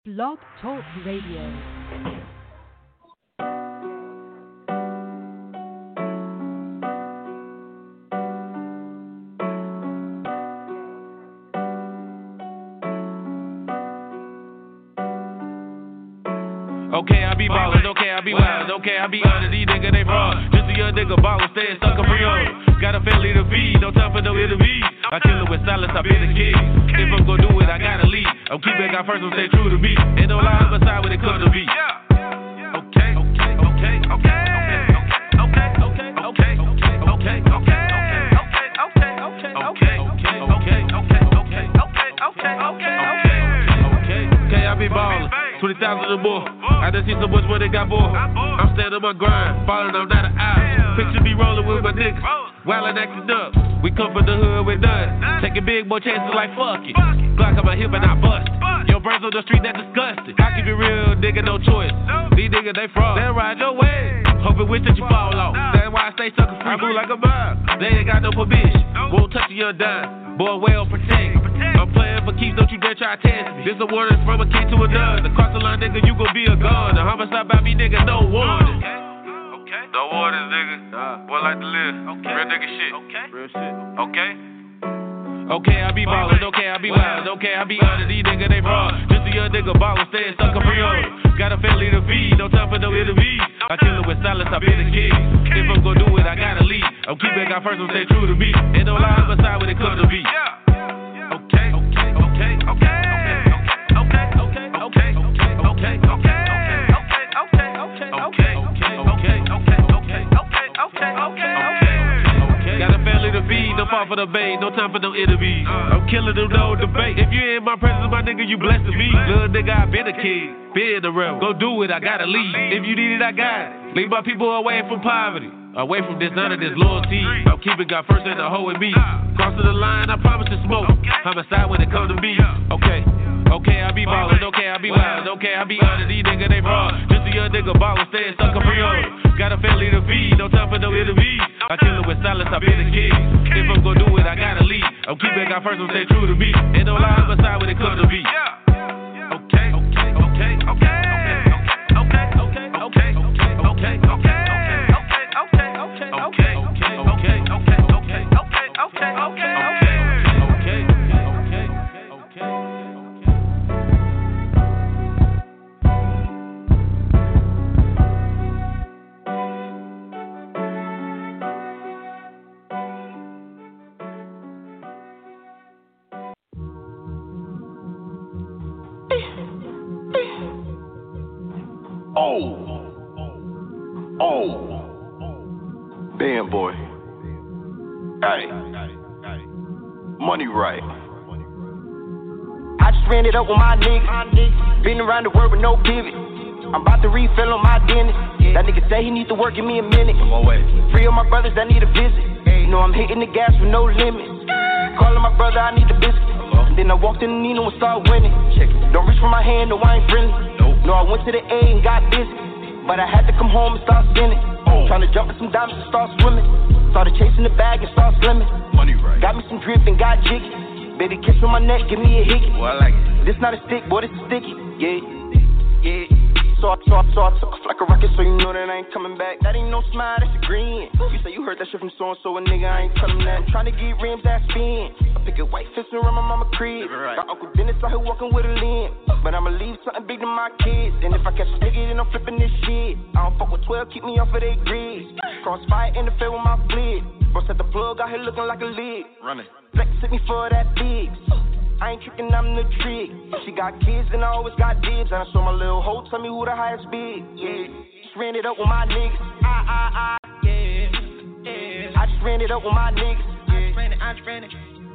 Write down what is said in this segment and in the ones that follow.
Blog Talk Radio. Okay, I be ballin', okay, I be wild, okay, I be honest, these niggas they fraud. Just a young nigga ballin', stay stuck up real. Got a family to feed, no time for no interview. I kill it with silence, I been a king. If I'm gon' do it, I gotta lead. I'm keeping God first, I'm stay true to me. Ain't no lie on my side when it comes to me. Okay, okay, okay, okay, okay, okay, okay, okay, okay, okay, okay, okay, I be ballin'. 20,000 or more. I done seen so much where they got more. I'm staying on my grind, falling, I'm not an eye. Picture me rolling with my niggas, while I acting up. We come from the hood, we done. Taking big boy chances like fuck it. Glock on my hip and I bust. Your brains on the street, that disgusting. I keep it real, nigga, no choice. These niggas, they fraud. They ride your way. Hoping wish that you fall off. That's why I stay sucker free. I move like a mob. They ain't got no permission. Won't touch a young dime. Boy, well protect. I'm playing for keeps, don't you dare try to test me. This a warning from a kid to another. Across the line, nigga, you gon' be a gun. The homicide by me, nigga, no warning. Okay. No warnings, nigga. Boy, like to live. Okay. Real nigga shit. Okay. Real shit. Okay. Okay, I be ballin', okay, I be wild, okay, I be honest, these niggas they fraud. Just a young nigga ballin', stay stuck up real. Got a family to feed, no time for no interview. I kill it with silence, I been a king. If I'm gon' do it, I gotta lead. I'm keeping God first, I'm stay true to me. Ain't no lie on my side when it comes to me. Okay, okay, okay, okay, okay, okay, okay, okay, okay, okay, okay, okay, okay. Got a family to feed, no fall for the bait, no time for no interviews. I'm killing them, no debate. If you ain't my presence, my nigga, you blessed to me. Little nigga, I been a king, been the rebel. Go do it, I gotta lead. If you need it, I got it. Leave my people away from poverty, away from dishonor, this loyalty. I'm keeping God first and the hoe in me. Crossing the line, I promise to smoke. Homicide when it comes to me. Okay. Okay, I be ballin', okay, I be wild, okay, I be honest, these niggas they fraud. Just a young nigga ballin', stay stuck up real. Got a family to feed, no time for no interview. I kill it with silence, I been a king. If I'm gon' do it, I gotta lead. I'm keeping God first, I'm stay true to me. Ain't no lie on my side when it comes to me. Okay, okay, okay, okay, okay, okay, okay, okay, okay, okay, okay, okay, okay, okay, okay, okay, okay. Band boy. Hey. Money right. I just ran it up with my niggas. Been around the world with no pivot. I'm about to refill on my dentist. That nigga say he need to work, give me a minute. I'm on way. Free of my brothers that need a visit. You know I'm hitting the gas with no limit. Calling my brother, I need the biscuit. And then I walked in the Nino and started winning. Don't reach for my hand, no, I ain't friendly. No, I went to the A and got busy. But I had to come home and start spinning. Trying to jump in some diamonds and start swimming. Started chasing the bag and start slimming. Money right. Got me some drip and got jiggy. Baby, kiss on my neck, give me a hickey. Boy, I like it. This not a stick, boy, this is sticky. Yeah, yeah. So I took off like a rocket, so you know that I ain't coming back. That ain't no smile, that's a grin. You say you heard that shit from so-and-so, a nigga, I ain't telling that. I'm trying to get rims that spin. I pick a white fist around my mama crib. Right. Got Uncle Dennis out here walking with a limb. But I'ma leave something big to my kids. And if I catch a nigga, then I'm flipping this shit. I don't fuck with 12, keep me off of they grids. Crossfire interfere with my flit. Bro set the plug out here looking like a lid. Running. Flex hit me for that big. I ain't tricking, I'm the trick. She got kids and I always got dibs. And I saw my little hoe tell me who the highest bid. Yeah, just ran it up with my niggas. Yeah. I just ran it up with my niggas. I just ran it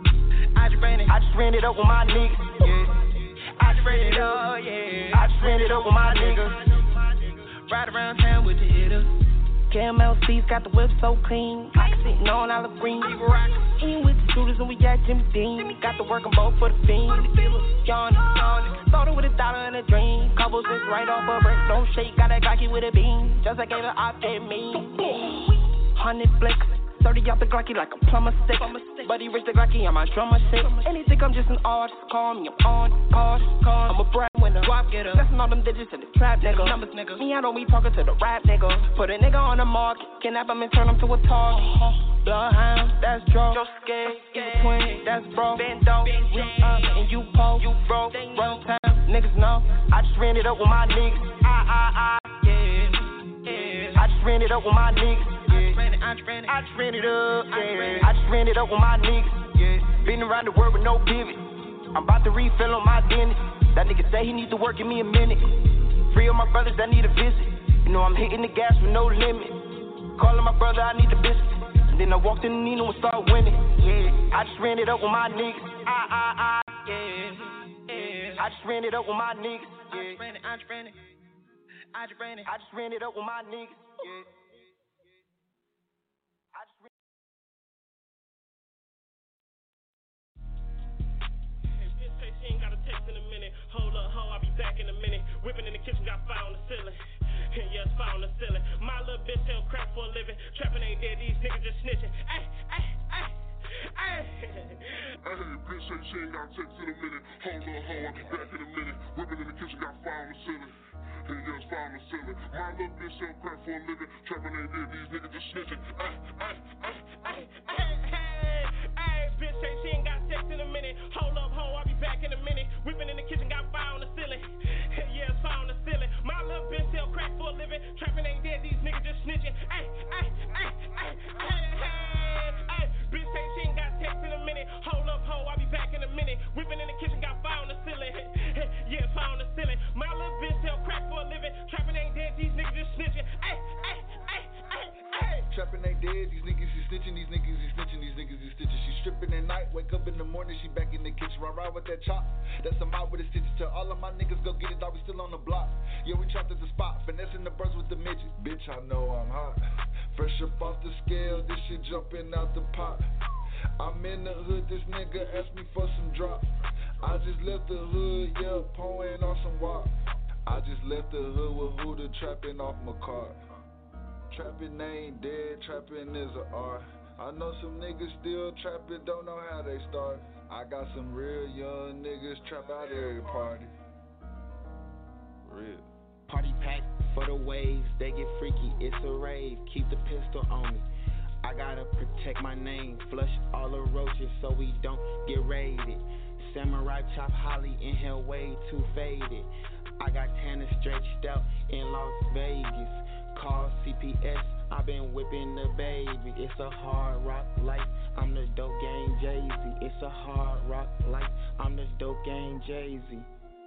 up with my niggas. Yeah. I just ran it up, yeah. I just ran it up with my niggas. Ride around town with the hitters. Caramel seats got the whip so clean. I can sit on olive green. In with the shooters and we got Jimmy Dean. Got to work them both for the fiend. Yawning. Started with $1 and a dream. Couples just right off a brick. Don't shake, got that Glocky with a beam. Just like gave an op at me. 100 flicks. 30 out the Glocky like a plumber stick. Buddy rich the Glocky on my drummer shit. And he think I'm just an artist. Call me, I'm on cars. I'm a brand when getter. Guap getter. Lesson all them digits in the trap, nigga. Numbers, nigga. Me, I don't be talking to the rap, nigga. Put a nigga on the market, kidnap him and turn him to a target. Bloodhound, that's draw. Josuke, twin, that's bro. Bendo, we up and you po, you broke. Run time, niggas know. I just ran it up with my niggas. Yeah. I just ran it up with my niggas. I just ran it up. Yeah. I just ran it up with my niggas. Yeah. Been around the world with no pivot. I'm about to refill on my dentist. That nigga say he needs to work, give me a minute. Free of my brothers that need a visit. You know I'm hitting the gas with no limit. Calling my brother, I need the biscuit. And then I walked in the Nino and started winning. Yeah, I just ran it up with my niggas. Yeah. I just ran it up with my niggas. Yeah. I just ran it up with my niggas. Yeah. She ain't got a text in a minute. Hold up, ho, I'll be back in a minute. Whipping in the kitchen, got fire on the ceiling. Yeah, it's fire on the ceiling. My little bitch sell crack for a living. Trapping ain't dead, these niggas just snitching. Ay. Hey, bitch say she ain't got a text in a minute. Hold up, ho, I'll be back in a minute. Whipping in the kitchen, got fire on the ceiling. Yeah, it's fire on the ceiling. My little bitch sell crack for a living. Trapping ain't dead, these niggas just snitching. Hey, bitch say she ain't got sex in a minute. Hold up, ho, I'll be back in a minute. Whipping in the kitchen, got fire on the ceiling. Yeah, it's fire on the ceiling. My little bitch sell crack for a living. Trapping ain't dead, these niggas just snitching. Hey. Bitch say she ain't got sex in a minute. Hold up, ho, I'll be back in a minute. Whipping in the kitchen, got fire on the ceiling. Yeah, it's fire on the ceiling. My little bitch sell crack for a living. Trapping ain't dead, these niggas just snitching. Hey. Trapping ain't dead, these niggas is snitching, these niggas is snitching, these niggas is stitching. She stripping at night, wake up in the morning, she back in the kitchen. Ride with that chop, that's a mouth with a stitches. Tell all of my niggas go get it, dog, we still on the block. Yeah, we trapped at the spot, finessing the birds with the midget. Bitch, I know I'm hot, fresh up off the scale, this shit jumping out the pot. I'm in the hood, this nigga asked me for some drop. I just left the hood, yeah, pouring on some wop. I just left the hood with Huda trapping off my car. Trapping ain't dead, trapping is an art. I know some niggas still trapping, don't know how they start. I got some real young niggas trap out every party. Real. Party pack for the waves, they get freaky, it's a rave. Keep the pistol on me. I gotta protect my name, flush all the roaches so we don't get raided. Samurai chop holly, inhale way too faded. I got Tanner stretched out in Las Vegas. Call CPS, I've been whipping the baby. It's a hard rock life, I'm the dope gang Jay-Z. It's a hard rock life, I'm the dope gang Jay-Z.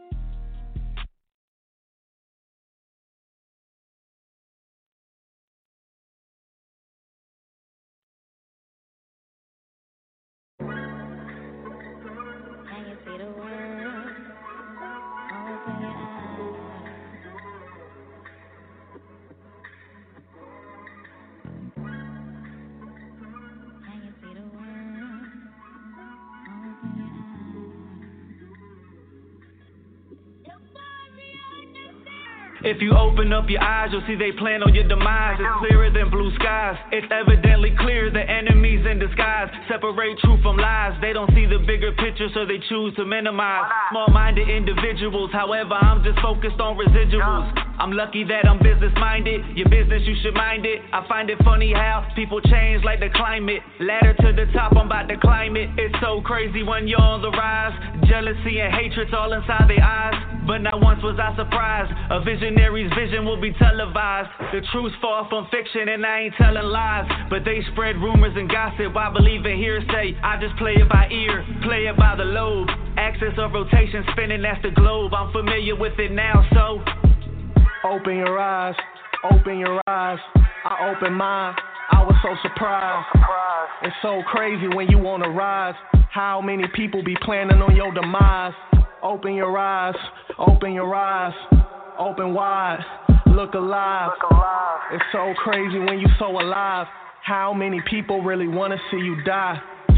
If you open up your eyes, you'll see they plan on your demise. It's clearer than blue skies. It's evidently clear the enemy's in disguise. Separate truth from lies. They don't see the bigger picture, so they choose to minimize. Small-minded individuals, however, I'm just focused on residuals. I'm lucky that I'm business-minded. Your business, you should mind it. I find it funny how people change like the climate. Ladder to the top, I'm about to climb it. It's so crazy when you're on the rise. Jealousy and hatred's all inside their eyes. But not once was I surprised. A visionary's vision will be televised. The truth's far from fiction and I ain't telling lies. But they spread rumors and gossip. I believe in hearsay. I just play it by ear, play it by the lobe. Axis of rotation spinning, that's the globe. I'm familiar with it now, so open your eyes, open your eyes. I opened mine, I was so surprised. It's so crazy when you on the rise. How many people be planning on your demise? Open your eyes, open your eyes, open wide, look alive. It's so crazy when you so alive. How many people really wanna see you die?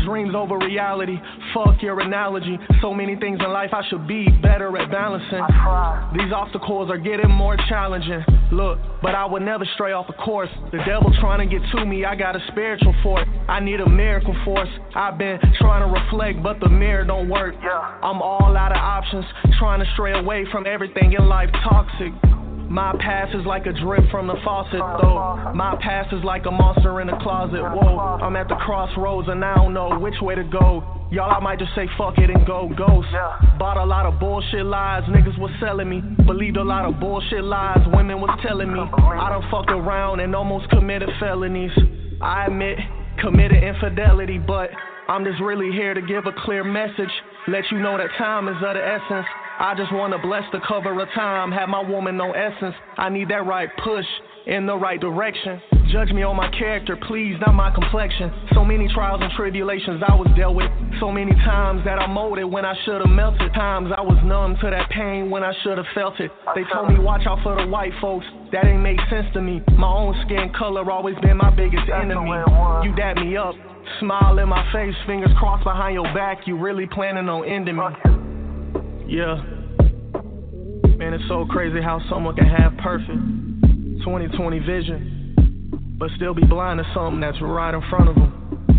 dreams over reality. Fuck your analogy. So many things in life I should be better at balancing. These obstacles are getting more challenging. Look, but I would never stray off the course. The devil trying to get to me, I got a spiritual for it. I need a miracle force. I've been trying to reflect, but the mirror don't work. I'm all out of options, trying to stray away from everything in life toxic. My past is like a drip from the faucet, though. My past is like a monster in a closet, whoa. I'm at the crossroads and I don't know which way to go. Y'all, I might just say fuck it and go ghost. Bought a lot of bullshit lies, niggas was selling me. Believed a lot of bullshit lies, women was telling me. I done fucked around and almost committed felonies. I admit, committed infidelity, but I'm just really here to give a clear message. Let you know that time is of the essence. I just wanna bless the cover of time, have my woman no essence. I need that right push in the right direction. Judge me on my character, please, not my complexion. So many trials and tribulations I was dealt with. So many times that I molded when I should've melted. Times I was numb to that pain when I should've felt it. They told me watch out for the white folks, that ain't make sense to me. My own skin color always been my biggest enemy. You dap me up, smile in my face, fingers crossed behind your back. You really planning on ending me? Yeah. Man, it's so crazy how someone can have perfect 20/20 vision, but still be blind to something that's right in front of them.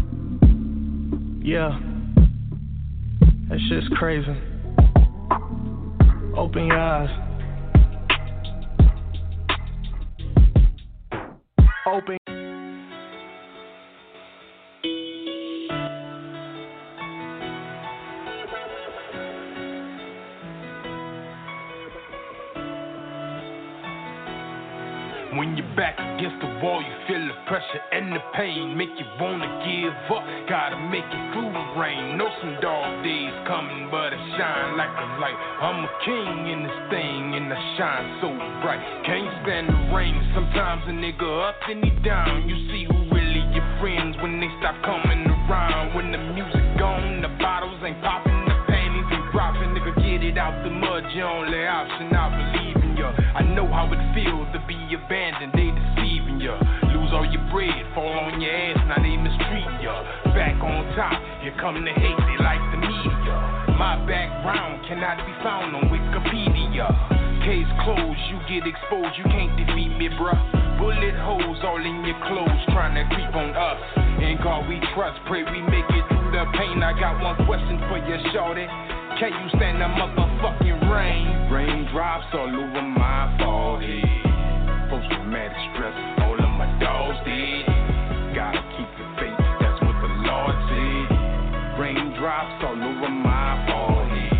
Yeah. That shit's crazy. Open your eyes. Open. When you're back against the wall, you feel the pressure and the pain, make you wanna give up, gotta make it through the rain. Know some dark days coming, but I shine like a light. I'm a king in this thing, and I shine so bright. Can't stand the rain, sometimes a nigga up and he down. You see who really your friends when they stop coming around. When the music gone, the bottles ain't popping, the panties ain't dropping. Nigga, get it out the mud, your only option, I believe in ya. I know how it feels to be abandoned, they deceiving ya. Lose all your bread, fall on your ass, now they mistreating ya. Back on top, here come the hate, they like the media. My background cannot be found on Wikipedia. Case closed, you get exposed, you can't defeat me, bruh. Bullet holes all in your clothes, trying to creep on us. In God we trust, pray we make it through the pain. I got one question for you, shorty. Can you stand the motherfucking rain? Raindrops all over my forehead. Post-traumatic stress, all of my dogs dead. Gotta keep the faith, that's what the Lord said. Raindrops all over my forehead.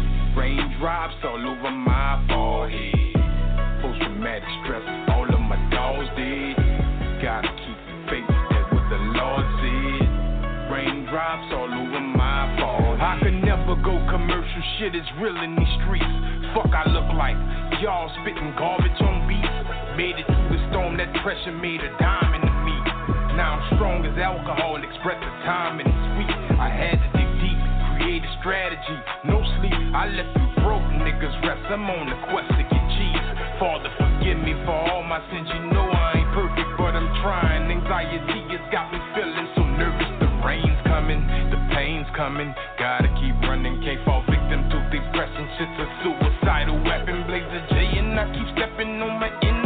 Raindrops all over my forehead. Post-traumatic stress, all of my dogs dead. Gotta keep the faith, that's what the Lord said. Raindrops all over my forehead. I could never go commercial, shit is real in these streets. Fuck I look like, y'all spitting garbage on beats. Made it through the storm, that pressure made a diamond to me. Now I'm strong as alcohol, express the time and it's sweet. I had to dig deep, create a strategy, no sleep. I left you broke niggas rest, I'm on the quest to get cheese. Father forgive me for all my sins, you know I ain't perfect, but I'm trying. Anxiety has got me feeling so nervous, the rain's coming, the pain's coming. Gotta keep running, can't fall victim to depression. Shit's a suicidal weapon, blaze a J and I keep stepping on my enemies.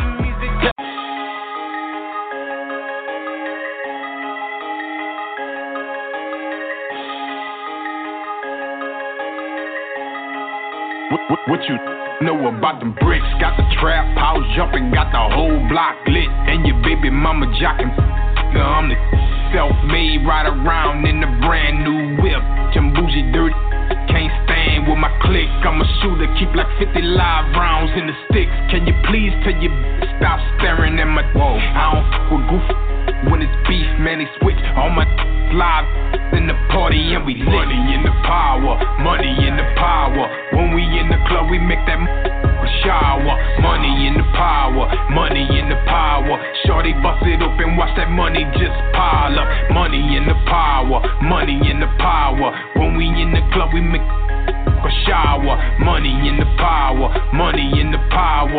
What you know about them bricks? Got the trap house jumping, got the whole block lit, and your baby mama jocking. I'm the self-made, ride around in the brand new whip. I'm bougie, dirty, can't stand with my clique. I'm a shooter, keep like 50 live rounds in the sticks. Can you please tell your stop staring at my wall? I don't fuck with goofy when it's beef, man. They switch all my live in the party and we lit. Money in the power, money in the power. When we in the club, we make that shower. Money in the power, money in the power. Shorty bust it open, watch that money just pile up. Money in the power, money in the power. When we in the club, we make a shower. Money in the power, money in the power. Shorty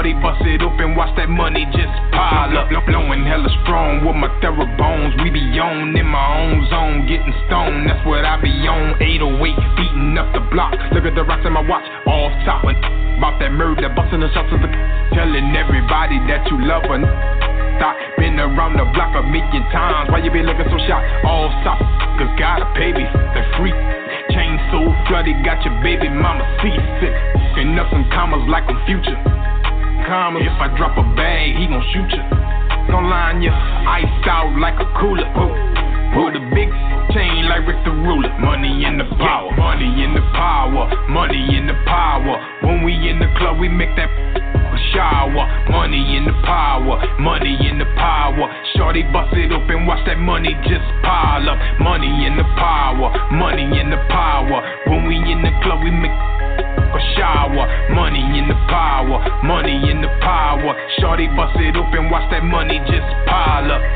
Shorty bust it open, watch that money just pile up. Blowing hella strong with my bones. We be on in my own zone, getting stoned. That's what I be on. 808, beating up the block. Look at the rocks in my watch, off top. About that murder, busting the shots of the telling everybody that you love her. Been around the block a million times. Why you be looking so shy? All stop, cause gotta pay me. The free chain so flooded, got your baby mama seasick. And up some commas like I'm Future. Commas, if I drop a bag, he gon' shoot you. Don't line ya, iced out like a cooler. Put a big chain like Rick the Ruler. Money in the power, money in the power, money in the power. When we in the club, we make that shower. Money in the power, money in the power. Shorty bust it open, watch that money just pile up. Money in the power, money in the power. When we in the club, we make a shower. Money in the power, money in the power. Shorty bust it open, watch that money just pile up.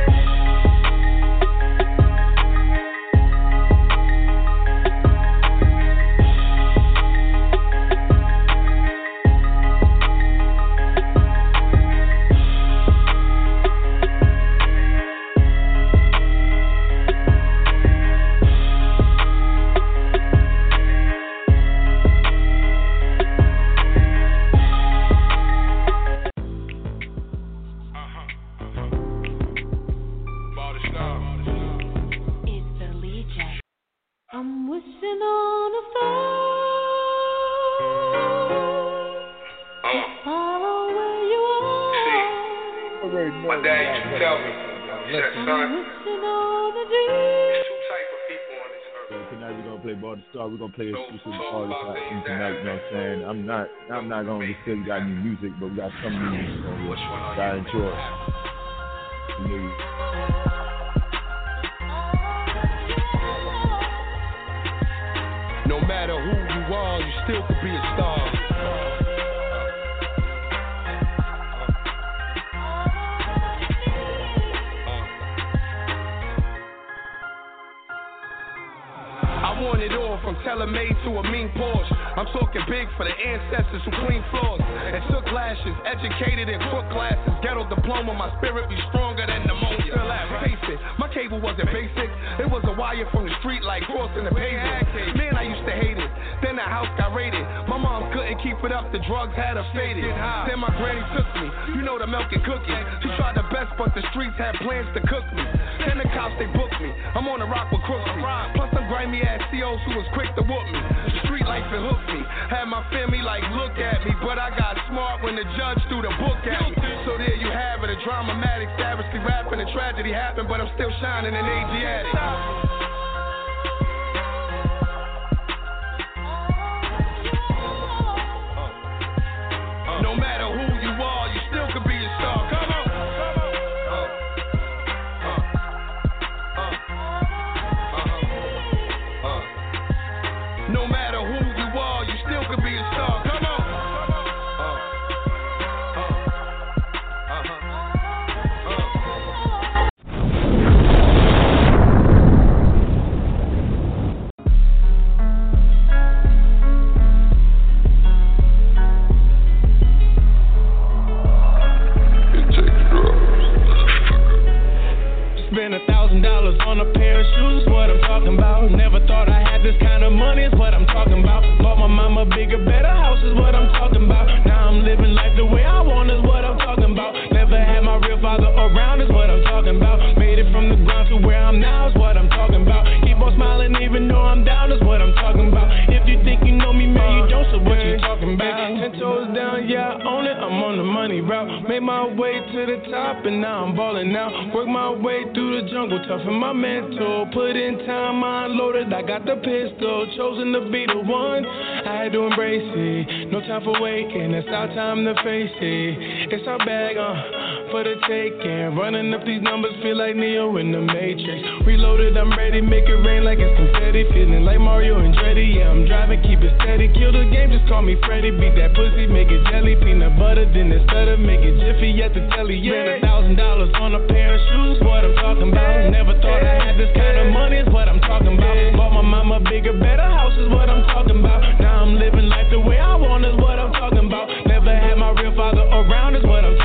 My dad used to tell me, he said, son, it's too tight for people on this earth. So tonight we're gonna play Ball the Star. We're gonna play exclusive Ball the Star tonight. You know what I'm saying? I'm not gonna just say we got new music, but we got some new music on here. Gotta enjoy it. No matter who you are, you still could be a star. From tailor-made to a mean Porsche. I'm talking big for the ancestors who clean floors and took lashes, educated in crook classes. Ghetto diploma, my spirit be stronger than pneumonia. Still at face it, my cable wasn't basic. It was a wire from the street like crossing the pavement. Man, I used to hate it. Then the house got raided. My mom couldn't keep it up, the drugs had her faded. Then my granny took me, you know the milk and cookies. She tried the best, but the streets had plans to cook me. Then the cops, they booked me. I'm on the rock with Crooksy. Plus some grimy ass COs who was quick to whoop me. Street life it hooked me. Had my family like look at me, but I got smart when the judge threw the book at me. So there you have it, a dramatic, savagely rapping, a tragedy happened, but I'm still shining in Asiatic. No matter who you are, you still could be a star. Come on. No matter who you are, you still could be a star. Come on. Spend $1,000 on a pair of shoes is what I'm talking about. Never thought I had this kind of money is what I'm talking about. Bought my mama bigger, better house is what I'm talking about. Now I'm living life the way I want is what I'm talking about. Never had my real father around is what I'm talking about. Made it from the ground to where I'm now is what I'm talking about. Keep on smiling even though I'm down is what I'm talking about. If you think you know me, man, you don't, so what you talking about? 10 toes down, yeah, I own it, I'm on the money route. Made my way to the top and now I'm balling out. Work my way through the jungle, toughen my mental. Put in time, I unloaded, I got the pistol. Chosen to be the one, I had to embrace it. No time for waiting, it's our time to face it. It's our bag, for the taking. Running up these numbers, feel like Neo in the Matrix. Reloaded, I'm ready, make it rain like it's confetti. Feeling like Mario and Dreddy, yeah, I'm driving, keep it steady. Kill the game, just call me Freddy. Beat that pussy, make it jelly. Peanut butter, then it's better, make it jiffy at the telly, yeah. Spend $1,000 on a pair of shoes, what I'm talking about. Never thought I had this kind of money is what I'm talking about. Bought my mama bigger, better house is what I'm talking about. Now I'm living life the way I want is what I'm talking about. Never had my real father around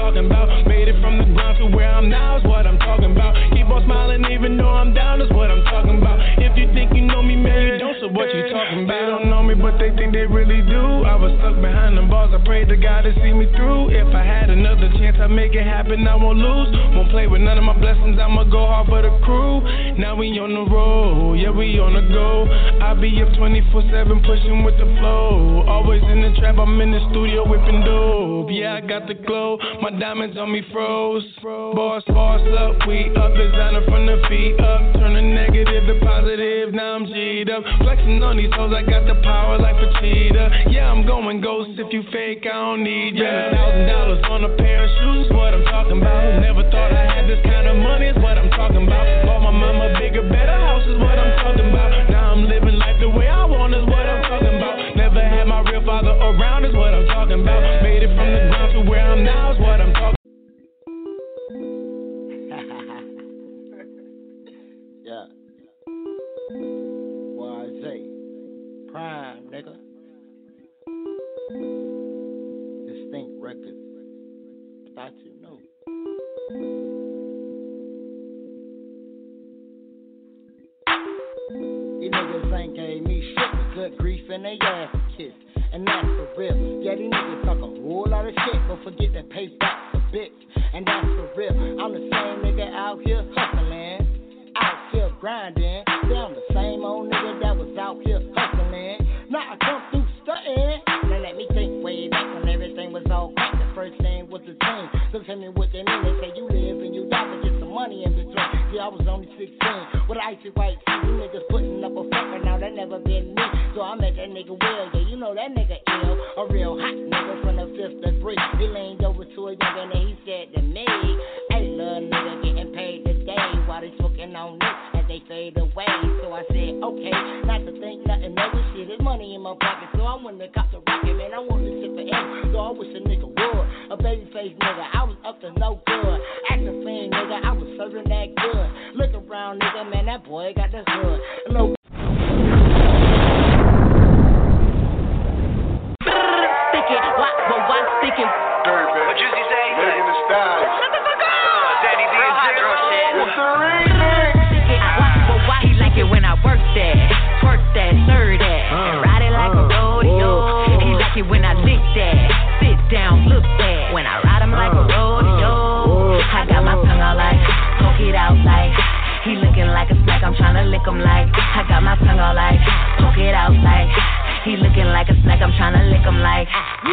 talking about. Made it from the ground to where I'm now is what I'm talking about. Keep on smiling even though I'm down is what I'm talking about. If you think you know me, man, you don't, so what you talking about? They don't know me, but they think they really do. I was stuck behind them bars, I prayed to God to see me through. If I had another chance, I'd make it happen, I won't lose. Won't play with none of my blessings, I'ma go hard for the crew. Now we on the road, yeah, we on the go. I be up 24/7 pushing with the flow. Always in the trap, I'm in the studio whipping dope. Yeah, I got the glow, my diamonds on me froze. Boss up, we up, designer from the feet up. Turn the negative to positive, now I'm G'd up. Flexing on these hoes, I got the power like Vegeta. Yeah, I'm going ghost, if you fake, I don't need ya. $1,000 on a pair of shoes, what I'm talking about. Never thought I had this kind of money, is what I'm talking about. Bought my mama bigger, better house, is what I'm talking about. Now I'm living life the way I want, is what I'm talking about. Never had my real father around, is what I'm talking about. Made it from the ground to where I'm now, is what I'm talking about. Yeah. YZ. Prime, nigga. Distinct record. Thought you knew. These niggas ain't gave me shit but good grief and they ass kiss. And that's for real. Yeah, these niggas talk a whole lot of shit, but forget that pay back a bitch. And that's for real. I'm the same nigga out here hustling, out here grinding. Yeah, I'm the same old nigga that was out here hustling. Now I come through stunting. Now let me think way back when everything was all crack. The first thing was the team. So tell me what they mean. They say you live and you die, but get some money in between. Yeah, I was only 16 with an icy white tee. You niggas putting up a fucker, now that never been me. So I met that nigga Will, yeah, you know that nigga ill. A real hot nigga from the 5th degree. He leaned over to a young and he said to me, hey, little nigga getting paid today while they smoking on this as they fade away. So I said, okay, not to think nothing of this shit. There's money in my pocket, so I went to cop the rocket, man. I want this shit forever, so I wish a nigga would. A babyface nigga, I was up to no good. Acting fiend nigga, I was serving that good. Look around nigga, man, that boy got the hood. No. What Juicy say? Making the style. Danny D and Zero shit. It's the remix. Why he like it when I work that, twerk that, stir that, ride it like a rodeo. He like it when I lick that, sit down, look that. When I ride him like a rodeo, I got my tongue out like, poke it out like. He looking like a snack, I'm tryna lick him like. I got my tongue out like, poke it out like. He looking like a snack, I'm tryna lick him like.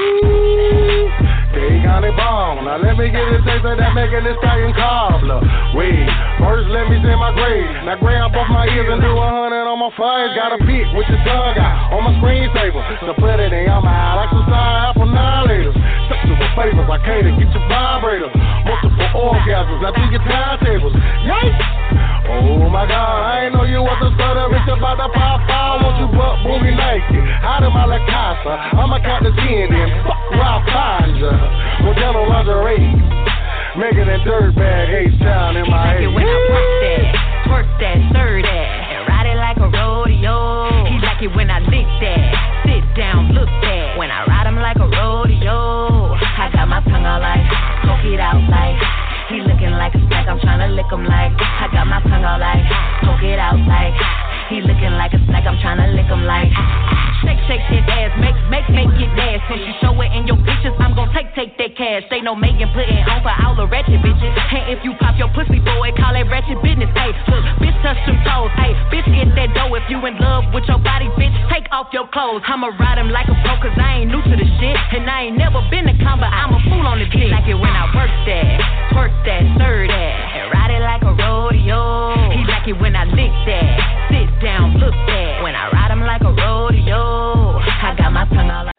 They got it bomb. Now let me get a taste of that making this stallion cobbler. Wait, first let me say my grade. Now grab off my ears and do 100 on my face. Got a pick with the dog out on my screensaver. So put it in your mouth like some side apple annihilators. Sexual favors, I cater, get your vibrator. Multiple orgasms, I do your timetables. Yikes! Oh my God, I ain't know you was a stutter. It's about to pop out. Won't you butt boogie naked? Out of my La Casa, I'ma count to 10 then. Fuck where I find ya. Modelo lingerie, making that dirtbag H-Town in my head. He like it when I work that, twerk that, stir that, and ride it like a rodeo. He like it when I lick that, sit down, look that. When I ride him like a rodeo, I got my tongue out like, poke it out like. He looking like a snack, I'm tryna lick him like. I got my tongue out like, poke it out like. He looking like a snack, I'm tryna lick him like. Shake that ass, make it dance. Since you show it in your pictures, I'm gon' take that cash. Say no making, putting on for all the ratchet bitches. And if you pop your pussy, boy, call it ratchet business. Hey, look, bitch, touch them toes. Hey, bitch, get that dough. If you in love with your body, bitch, take off your clothes. I'ma ride him like a pro, cause I ain't new to the shit. And I ain't never been a con, but I'm a fool on the dick. He like it when I work that, twerk that, stir that, and ride it like a rodeo. He like it when I lick that, sit down, look that. When I ride him like a rodeo, I got my tongue out like.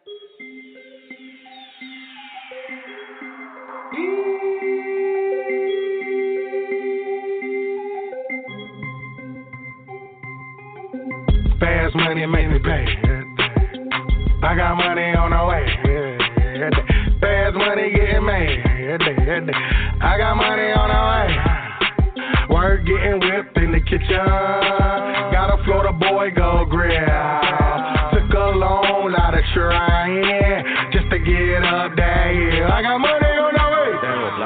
Fast money make me pay. I got money on the way. Fast money getting made. I got money on the way. Work getting whipped in the kitchen. Got a Florida boy go grill. Took a long lot of trying just to get up that hill. I got money on the way.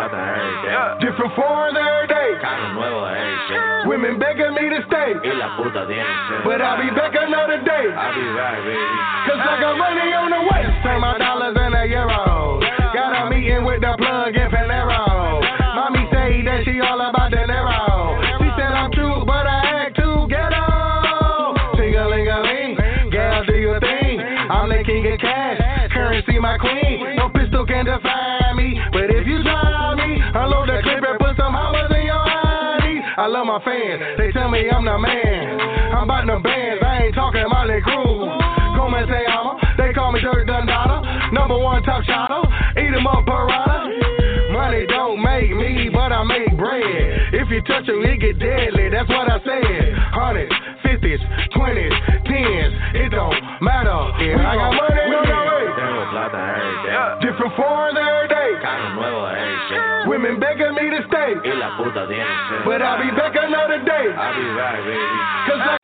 Different foreigns every day. Carro nuevo every day. Women begging me to stay. Y la puta tiene sed. But I'll be back another day. I'll be back, baby. Cause I got money on the way. Turn my dollars into euros. Got a meeting with the plug in Panero. Mommy say that she all about the Nero. She said I'm true, but I act too ghetto. Ting-a-ling-a-ling, girl, do your thing. I'm the king of cash, currency my queen. No pistol can define me, but if you try me, unload the clip and put some hammers in your eyes. I love my fans, they tell me I'm the man. I'm about the bands, I ain't talking Molly Cruz. Come and say I'm they call me Dirk Dundada, number one top shotter. Eat 'em up, Parada. Money don't make me, but I make bread. If you touch it, it get deadly. That's what I said. 100s, 50s, 20s, 10s, it don't matter. Yeah, I got money on the way. Tengo plata every day. Different foreigns every day. Carro nuevo every day. Women begging me to stay. Y la puta tiene sed. But I'll be back another day. I'll be back, baby. Cause I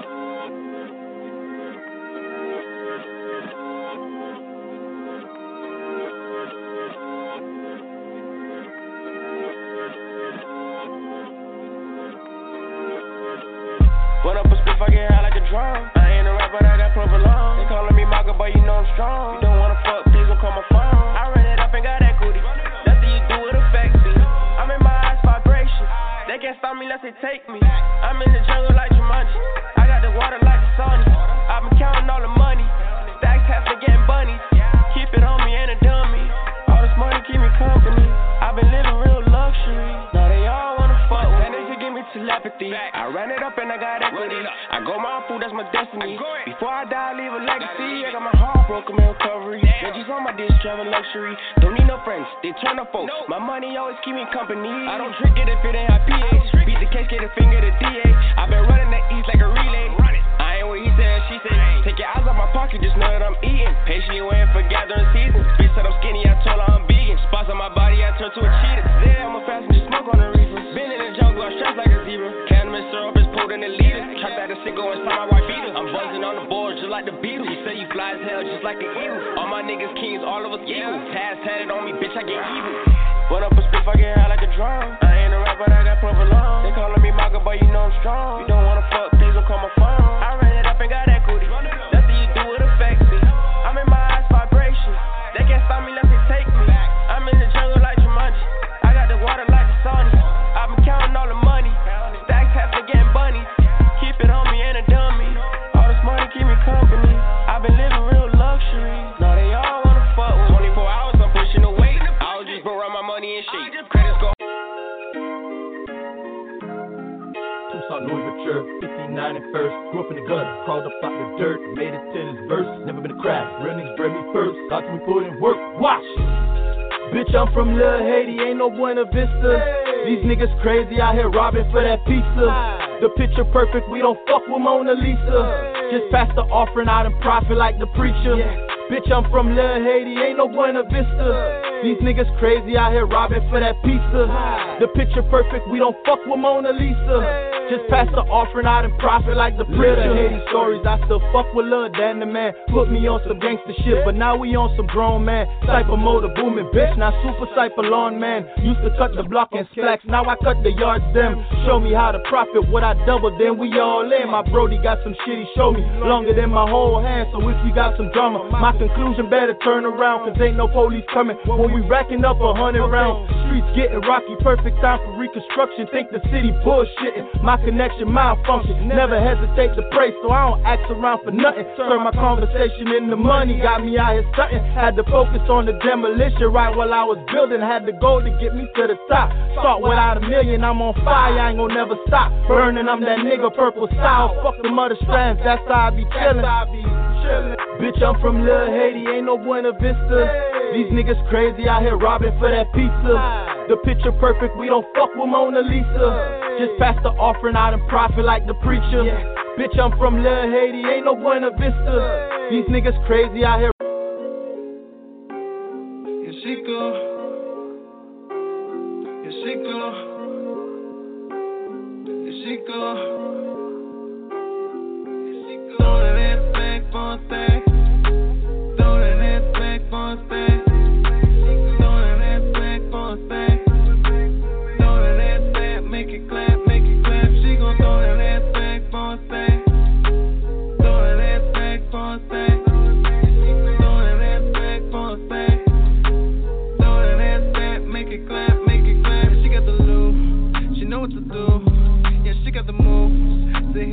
What up a spiff, I get high like a drum. I ain't a rapper, I got proper long. They calling me Maka, but you know I'm strong. You don't wanna fuck, please don't call my phone. I ran it up and got equity. Nothing you do, it affects me. I'm in my eyes vibration. They can't stop me unless they take me. I'm in the jungle like Jumanji. I got the water like the sun. I've been counting all the money. Stacks have been getting bunnies. Keep it on me and a dummy. All this money keep me company. I've been living real luxury. Now they all wanna fuck with me. They should give me telepathy. I ran it up and I got equity. I go my food, that's my destiny. Before I die, I leave a legacy. I got my heart broken, in recovery. Veggies on my dish, travel luxury. Don't need no friends, they turn up folks. My money always keep me company. I don't drink it if it ain't high pH. Beat the case, get a finger to DA. I've been running the east like a relay. I ain't what he said, she said. Take your eyes out my pocket, just know that I'm eating. Patiently waiting for gathering season. Bitch said I'm skinny, I told her I'm vegan. Spots on my body, I turn to a cheetah. There, I'm a passenger, smoke on the reefer. Been in the jungle, I strapped like a zebra. Cannabis syrup is pulled in the leader. Trap that a single inside my white beater. I'm buzzing on the boards just like the Beatles. You say you fly as hell just like the Eagles. All my niggas kings, all of us eagles. Tats tatted on me, bitch, I get evil. What up a spiff, I get high like a drum. I ain't a rapper, I got proper long. They calling me Maka, but you know I'm strong. You don't wanna fuck, please don't call my phone. I ran it up and got equity. Nothing you do, it affects me. I'm in my eyes vibration. They can't stop me unless they take me. I'm in the jungle like Jumanji. I got the water like the sun. I've been counting all the money. Stacks have been getting bunnies. Keep it on me and a dummy. All this money keep me company. I've been living real luxury. Now they all wanna fuck with 24 hours, I'm pushing the weight. I was just go run my money in shape. Credits go. Tucson, Louis Mature, 59 and first. Grew up in the gutter, crawled up out the dirt, made it to this verse. Never been a crack, real niggas bred me first. Got to me put in work, watch. Bitch, I'm from Lil Haiti, ain't no Buena Vista. These niggas crazy out here robbing for that pizza. The picture perfect, we don't fuck with Mona Lisa. Just pass the offering out and profit like the preacher. Bitch, I'm from Lil Haiti, ain't no Buena Vista. These niggas crazy out here robbing for that pizza. The picture perfect, we don't fuck with Mona Lisa. Just pass the offering out and profit like the preacher. Haiti stories, I still fuck with Lil Dan the man. Put me on some gangster shit, but now we on some grown man. Cypher motor booming, bitch, now super cypher lawn man. Used to cut the block and slacks, now I cut the yards them. Show me how to profit, what I double, then we all in. My brody got some shit, he show me longer than my whole hand. So if you got some drama, my conclusion better turn around, cause ain't no police coming when we racking up 100 rounds. Streets getting rocky, perfect time for reconstruction. Think the city bullshitting, my connection malfunction. Never hesitate to pray, so I don't ask around for nothing. Turn my conversation into money, got me out here stunting. Had to focus on the demolition right while I was building. Had the goal to get me to the top. Start without a million, I'm on fire, I ain't gonna never stop. Burning, I'm that nigga purple style. Fuck the mother strands, that's how I be chillin'. Bitch, I'm from Lil Haiti, ain't no Buena Vista. These niggas crazy out here robbing for that pizza. The picture perfect, we don't fuck with Mona Lisa. Just pass the offering out and profit like the preacher. Bitch, I'm from Lil Haiti, ain't no Buena Vista. These niggas crazy out here. Yashiko, Yashiko, Yashiko. Throw that back for a thing. Throw that back for a thing. Throw that back for a thing. Throw that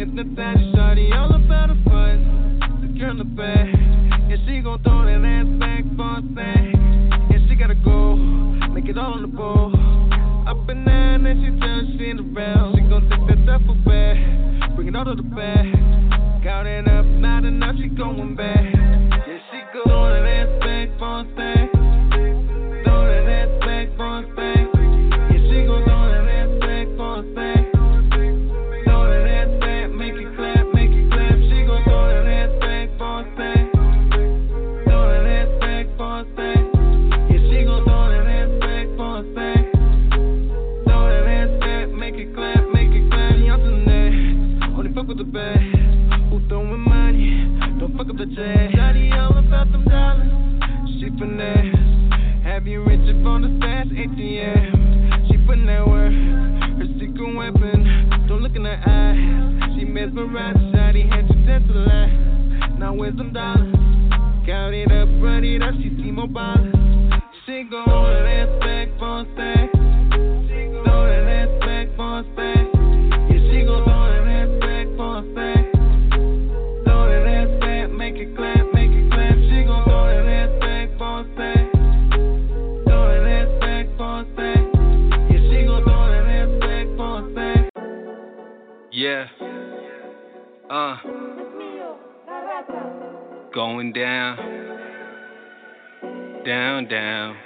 niggas Natasha, shawty all about the fun. The girl in the back, and she gon' throw that ass back for a thing. And she gotta go, make it all on the bowl. Up and down, and she tells she in the round. She gon' take that duffel bag, bring it all to the back. Got it up, not enough, she going back. Yeah, she go throw that ass back for a thing. Throw that ass back for a thing. Yeah, she gon' throw that ass back for a thing. Throw that ass back, make it clap, make it clap. She gon' throw that ass back for a thing. Throw that ass back for a thing. Yeah, she gon' throw that ass back for a thing. Throw that ass back, make it clap, make it clap. Y'all tonight, only fuck with the bag. Who throwing money? Don't fuck up the jet. Shawty all about them dollars. She finesse. Have you rich up on the stash ATM? She putting that work. Her secret weapon. Don't look in her eyes. She mesmerized. Shawty had you tantalized. Now where's them dollars? Count it up, run it up. She see more ballers. She gon' throw that ass back for a stack. Throw that ass back for a stack. Yeah, she gon' throw that ass back for a stack. Make it clap, make it clap. She gon' throw that ass back for a stack. Throw that ass back for a stack. Yeah, she gon' throw that ass back for a stack. Yeah. Going down. Down, down.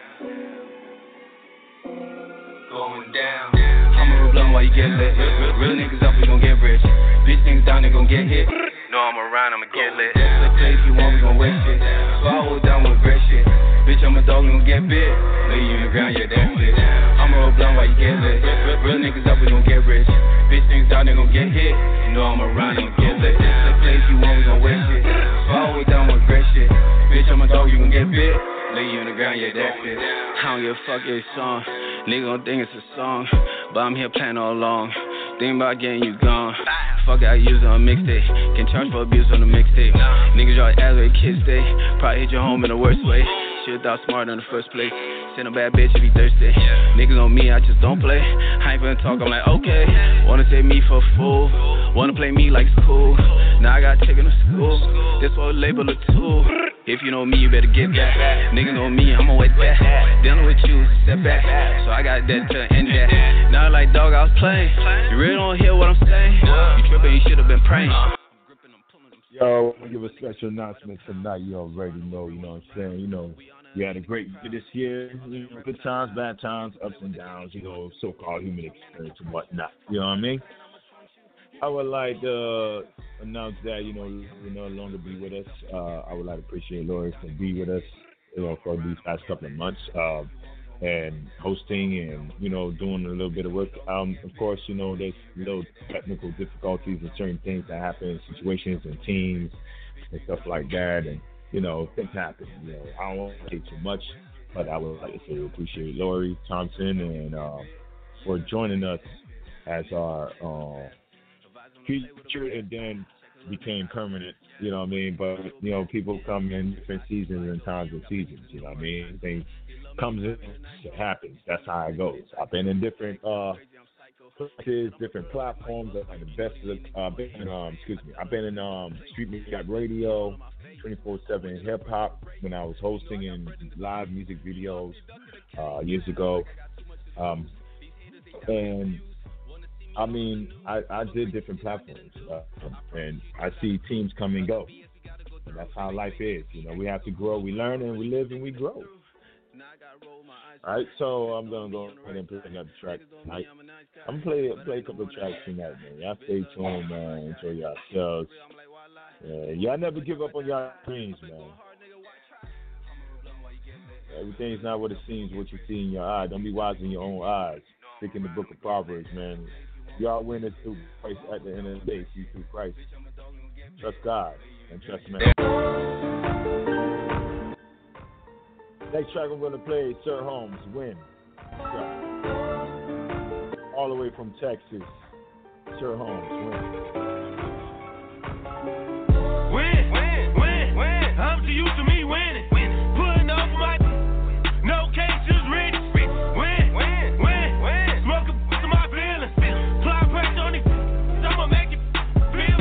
Going down. I'ma roll blunt while you get lit. Real niggas up, we gon' get rich. Bitch niggas down, they gon' get hit. No, I'm around, I'ma get lit. The place you want, we gon' waste shit. So I hold down with great shit. Bitch, I'm a dog, we gon' get big. Lay you in the ground, yeah, that's it. I'ma roll blunt while you get lit. Real niggas up, we gon' get rich. Bitch niggas down, they gon' get hit. You know I'm around, I'ma get lit. The place you want, we gon' waste shit. So I hold down with great shit. Bitch, I'm a dog, you gon' get big. Lay you in the ground, yeah, that's it. I don't give a fuck your song. Nigga gon' think it's a song. But I'm here playing all along. Think about getting you gone. Fuck it, I use it on a mixtape. Can charge for abuse on the mixtape. Niggas y'all ass where kids stay. Probably hit your home in the worst way. Should've thought smarter in the first place. Send a bad bitch if you thirsty. Niggas on me, I just don't play. I ain't finna talk, I'm like, okay. Wanna take me for a fool. Wanna play me like it's cool. Now I got taken to school. This what label a tool. If you know me, you better get back. Niggas know me, I'ma wait back. Dealing with you, step back. So I got that to end that. Now like dog, I was playing. You really don't hear what I'm saying. You tripping, you should've been praying. Yo, we give a special announcement tonight. You already know, you know what I'm saying? You know, we had a great year this year. You know, good times, bad times, ups and downs, you know, so-called human experience and whatnot. You know what I mean? I would like to announce that, you know, will no longer be with us. I would like to appreciate Lori for being with us, you know, for these past couple of months and hosting and, you know, doing a little bit of work. Of course, you know, there's little technical difficulties and certain things that happen in situations and teams and stuff like that. And, you know, things happen. You know, I don't want to say too much, but I would like to say appreciate Lori Thompson and for joining us as our feature and then became permanent, you know what I mean? But, you know, people come in different seasons and times of seasons, you know what I mean? Things comes in, it happens. That's how it goes. I've been in different places, different platforms. I've been I've been in Street Music Radio, 24/7 Hip Hop when I was hosting in live music videos years ago. And I mean, I did different platforms, and I see teams come and go. And that's how life is. You know, we have to grow, we learn, and we live, and we grow. All right, so I'm going to go ahead and play another track tonight. I'm going to play a couple of tracks tonight, man. Y'all stay tuned, man. Enjoy yourselves. Y'all never give up on y'all dreams, man. Everything's not what it seems, what you see in your eye. Don't be wise in your own eyes. Stick in the book of Proverbs, man. Y'all win it through Christ at the end of the day. See through Christ. Trust God and trust man. Next track I'm going to play, Sir Holmes, Win. All the way from Texas, Sir Holmes, Win. Win, win, win, win. I'm too used to me winning. Putting up my no cases ready. Win, win, win, win. Smoke a to my feelings. Apply pressure on these. I'ma make it feel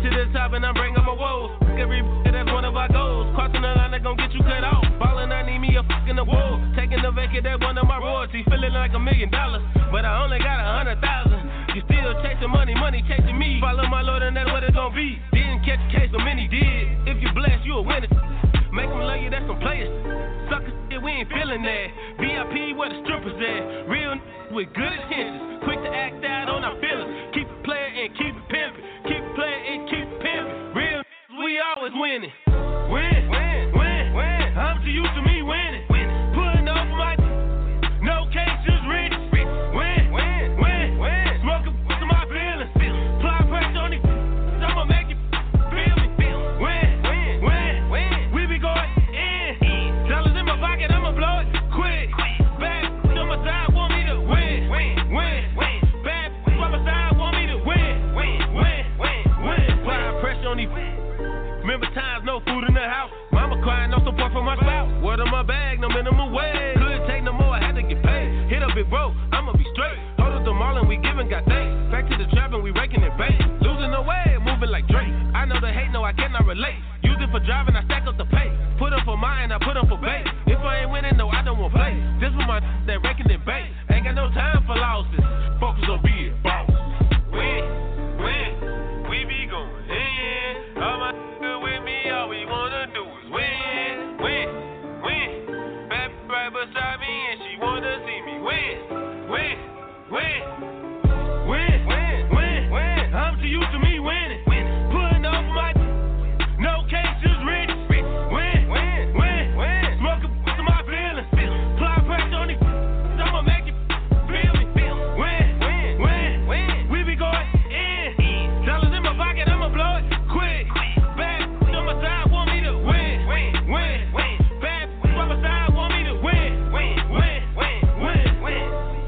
the top and I'm bringing my woes. Every that's one of our goals. Crossing the line that gon' get you cut off. Ballin', I need me a fucking award. Taking the vacant, that one of my royalties. Feeling like $1 million, but I only got 100,000. You still chasing money, money chasing me. Follow my Lord and that's what it's gon' be. Didn't catch a case, but many did. If you blessed, you a winner. Make them love you, that's some players. Sucker shit, we ain't feeling that. VIP, where the strippers at. Real with good intentions. Quick to act out on our feelings. Keep it playing and keep it pimping. Keep it playing and keep it pimping. Real we always winning. Win, win, win, win. I'm too used to me winning. Putting over my no cases rich. Win, win, win, win. Smoking to my feelings. Apply pressure on these. I'ma make you feel me. Win, win, win, win. We be going in. Dollars in my pocket, I'ma blow it quick. Bad on my side want me to win. Win, win, win. Bad on my side want me to win. Win, win, win, win. Apply pressure on these. Remember times, no food in the house. Mama crying, no support from my spouse. Word on my bag, no minimum wage. Couldn't take no more, I had to get paid. Hit up big bro, I'ma be straight. Hold up the mall and we giving, got thanks. Back to the trap and we raking it bait. Losing the way, moving like Drake. I know the hate, no, I cannot relate. Use it for driving, I stack up the pay. Put up for mine, I put up for bait. If I ain't winning, no, I don't want play. This for my that raking it bait. Ain't got no time for losses. Focus on being boss. Win, win, we be going in. All my with me, all we wanna do is win, win, win. Bad right beside me and she wanna see me win, win, win, win, win, win, win. I'm too used to me winning, putting up my no cases rich, win, win, win, win. Smoking to my feelings, apply pressure on these. I'ma make you feel me, win, win, win, win. We be going in, dollars in my pocket, I'ma blow it quick. Bad on my side want me to win, win, win, win. Bad on my side want me to win, win, win, win, win, win.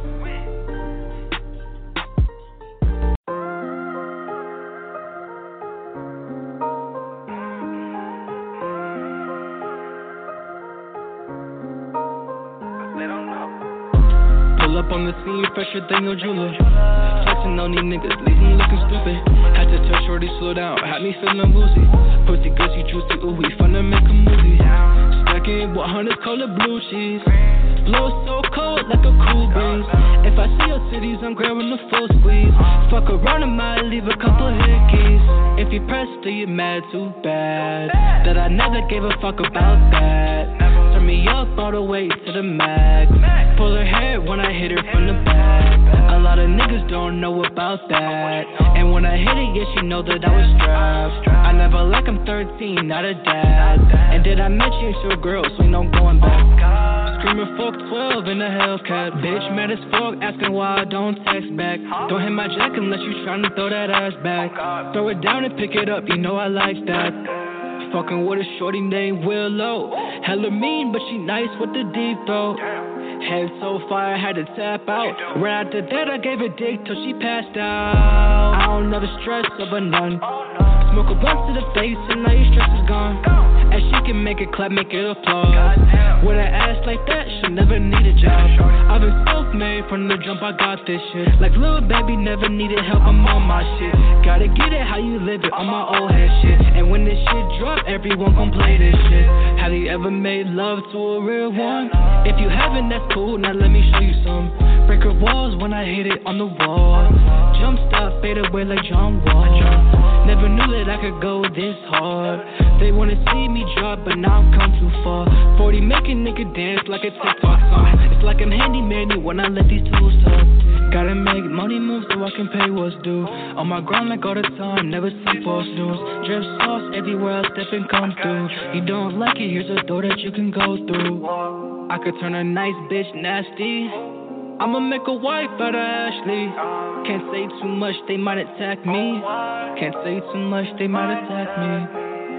Pull up on the scene, fresher than your jeweler. Flexing on these niggas, leave them looking stupid. Had to tell shorty slow down, had me feeling woozy. Pussy gutsy, juicy, ooh, we finna make a movie. Stacking 100 color blue cheese. Blow so cold like a cool breeze. If I see your cities, I'm grabbing the full squeeze. Fuck around and might leave a couple hickeys. If you press, do you mad too bad? That I never gave a fuck about that. Turn me up all the way to the max. Pull her hair when I hit her from the back. A lot of niggas don't know about that. And when I hit it, yeah, she know that I was strapped. I never like I'm 13, not a dad. And did I mention to a girl, so no going back. Screaming fuck 12 in a Hellcat. Bitch mad as fuck, asking why I don't text back. Don't hit my jack unless you tryna throw that ass back. Throw it down and pick it up, you know I like that. Fucking with a shorty named Willow. Hella mean, but she nice with the deep throat. Head so fire, had to tap out. Right after that, I gave her dick till she passed out. I don't never stress over none. Smoke a blunt to the face and now your stress is gone. And she can make it clap, make it applause. With an ass like that, she'll never need a job. I've been self-made from the jump, I got this shit. Like little baby, never needed help, I'm on my shit. Gotta get it how you live it, on my old head shit. And when this shit drop, everyone gon' play this shit. Have you ever made love to a real one? If you haven't, that's cool, now let me show you some. Break her walls when I hit it on the wall. Jump stop, fade away like John Wall. Never knew that I could go this hard. They wanna see me drop, but now I've come too far. 40 make a nigga dance like a TikTok song. It's like I'm handyman when I let these tools talk. Gotta make money move so I can pay what's due. On my grind like all the time, never see false news. Drip sauce everywhere I step and come through. You don't like it, here's a door that you can go through. I could turn a nice bitch nasty. I'ma make a wife out of Ashley. Can't say too much, they might attack me. Can't say too much, they might attack me.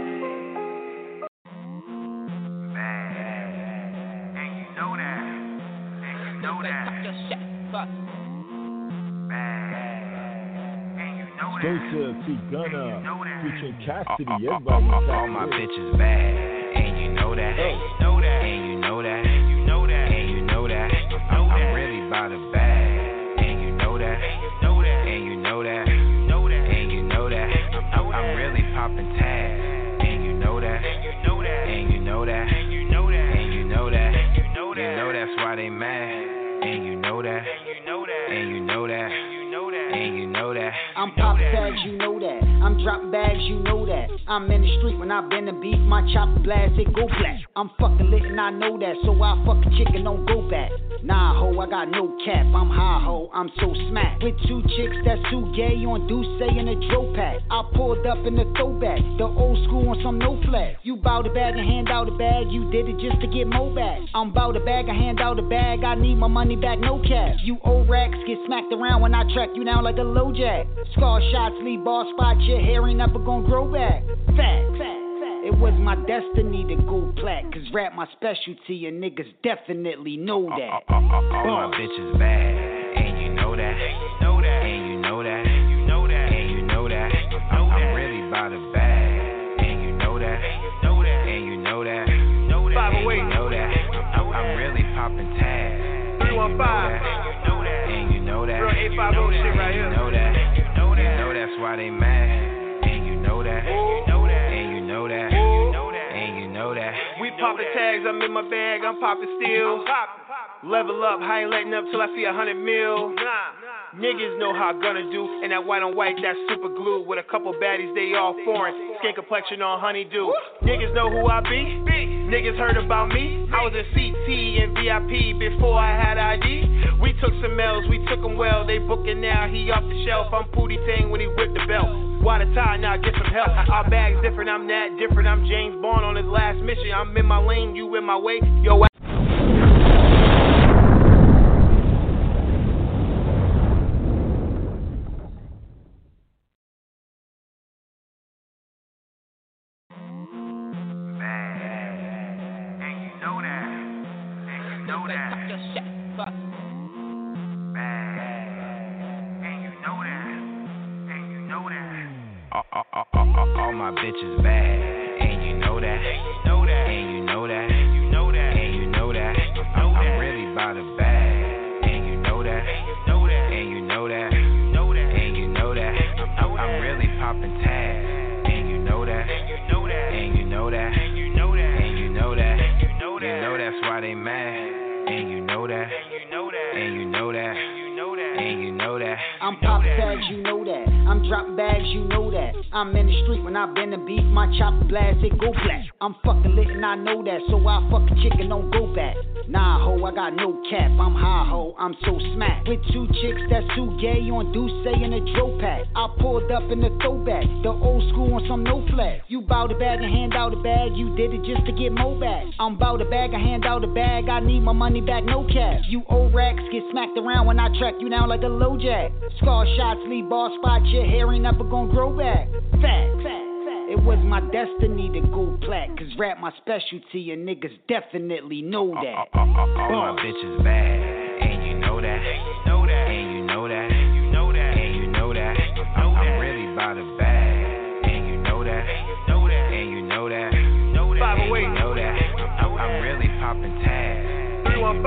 Go to T Gunna, featuring Cassidy. Everybody all my bitches bad, and you know that. And you know that. And you know that. And you know that. And you know that. I'm really about the bag, and you know that. And you know that. And you know that. And you know that. I'm really and you know that, and you know that, and you know that, and you know that, and you know that, you know that's why they mad, and you know that, and you know that, and you know that, and you know that, and you know that. I'm popping tags, you know that. I'm dropping bags, you know that. I'm in the street when I been to beef, my chopper blast, it go black. I'm fucking lit and I know that, so I fuck a chick and don't go back. Nah, ho, I got no cap, I'm high, ho, I'm so smacked. With two chicks that's too gay on Douce in a Joe pack. I pulled up in the throwback, the old school on some no flat. You bout a bag and hand out a bag, you did it just to get more back. I'm bout a bag and hand out a bag, I need my money back, no cash. You old racks get smacked around when I track you down like a low jack. Scar shots leave ball spot, your hair ain't never gonna grow back. Fact. It was my destiny to go plat, cause rap my specialty and niggas definitely know that. All my bitches bad, and you know that, and you know that, and you know that, and you know that, and you know that. I'm really about a bag, and you know that, and you know that, and you know that, and you know that, and you know that. I'm really popping tags. 315, and you know that, and you know that, shit right here. You know that, you know that's why they mad, and you know that, and you know that, and you know that. We poppin' tags, I'm in my bag, I'm poppin' still. Level up, I ain't letting up till I see 100 mil. Niggas know how I gonna do, and that white on white, that's super glue. With a couple baddies, they all foreign. Skin complexion on honeydew. Niggas know who I be. Niggas heard about me. I was in CT and VIP before I had ID. We took some L's, we took them well. They booking now, he off the shelf. I'm Pootie Tang when he whipped the belt. Water tie, now get some help. Our bag's different, I'm that different. I'm James Bond on his last mission. I'm in my lane, you in my way. Yo, all my bitches bad, and you know that, and you know that, and you know that, and you know that, and you know that. I'm really about a bag, and you know that, and you know that, and you know that, and you know that, and you know that. I'm really popping tags, and you know that, and you know that, and you know that, and you know that, and you know that, you know that's why they mad, and you know that, and you know that, and you know that, and you know that. I'm popping tags, you know that. I'm dropping bags, you know that. I'm in the street when I been to beef, my chopper blast, it go black. I'm fucking lit and I know that, so I fuck a chick and don't go back. Nah, ho, I got no cap, I'm high, ho, I'm so smacked. With two chicks that's too gay on Douce in a Joe pack. I pulled up in the throwback, the old school on some no flat. You bout a bag and hand out a bag, you did it just to get more back. I'm bout a bag and hand out a bag, I need my money back, no cash. You old racks get smacked around when I track you down like a low jack. Scar shots leave ball spot, your hair ain't never gonna grow back. Fact. It was my destiny to go plat, cause rap my specialty and niggas definitely know that. All my bitches bad, and you know that, and you know that, and you know that, and you know that, and you know that. I'm really about a bag, and you know that, and you know that, and you know that, and you know that, and you know that. I'm really popping tags, 315,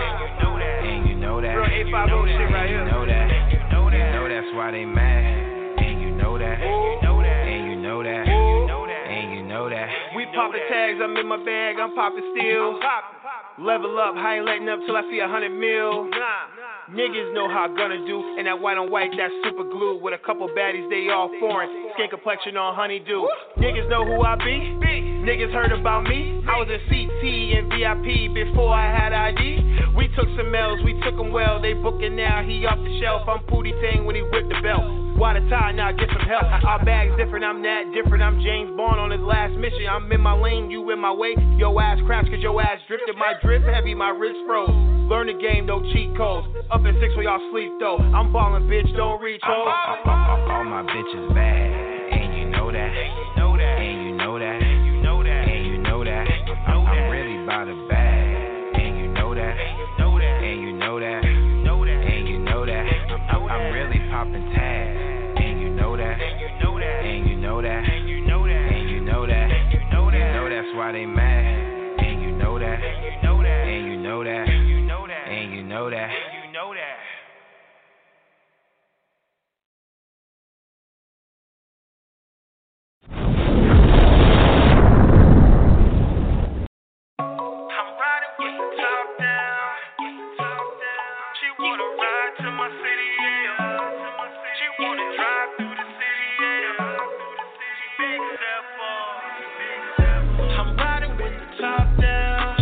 and you know that, and you know that, shit right here. You know that, you know that's why they mad, and you know that, and you know that, and you know that, and you know that. We poppin' tags, I'm in my bag, I'm poppin' still. Level up, I ain't letting up till I see 100 mil. Niggas know how I gonna do, and that white on white, that's super glue. With a couple baddies, they all foreign. Skin complexion on honeydew. Niggas know who I be. Niggas heard about me. I was in CT and VIP before I had ID. We took some L's, we took them well. They booking now, he off the shelf. I'm Pootie Tang when he whipped the belt. Water tie, now get some help. Our bag's different, I'm that different. I'm James Bond on his last mission. I'm in my lane, you in my way. Yo ass craps, cause your ass drifted. My drip heavy, my wrist froze. Learn the game, no cheat codes. Up at 6 where y'all sleep though. I'm ballin', bitch, don't reach home. All my bitches bad, and you know that, and you know that, and you know that, and you know that, and you know that. I'm really about a bag, and you know that, and you know that, and you know that, and you know that. I'm really popping tags, and you know that, and you know that, and you know that, and you know that, and you know that, you know that's why they mad, and you know that, and you know that, and you know that, and you know that, and you know that, you know that. I'm riding with the top down.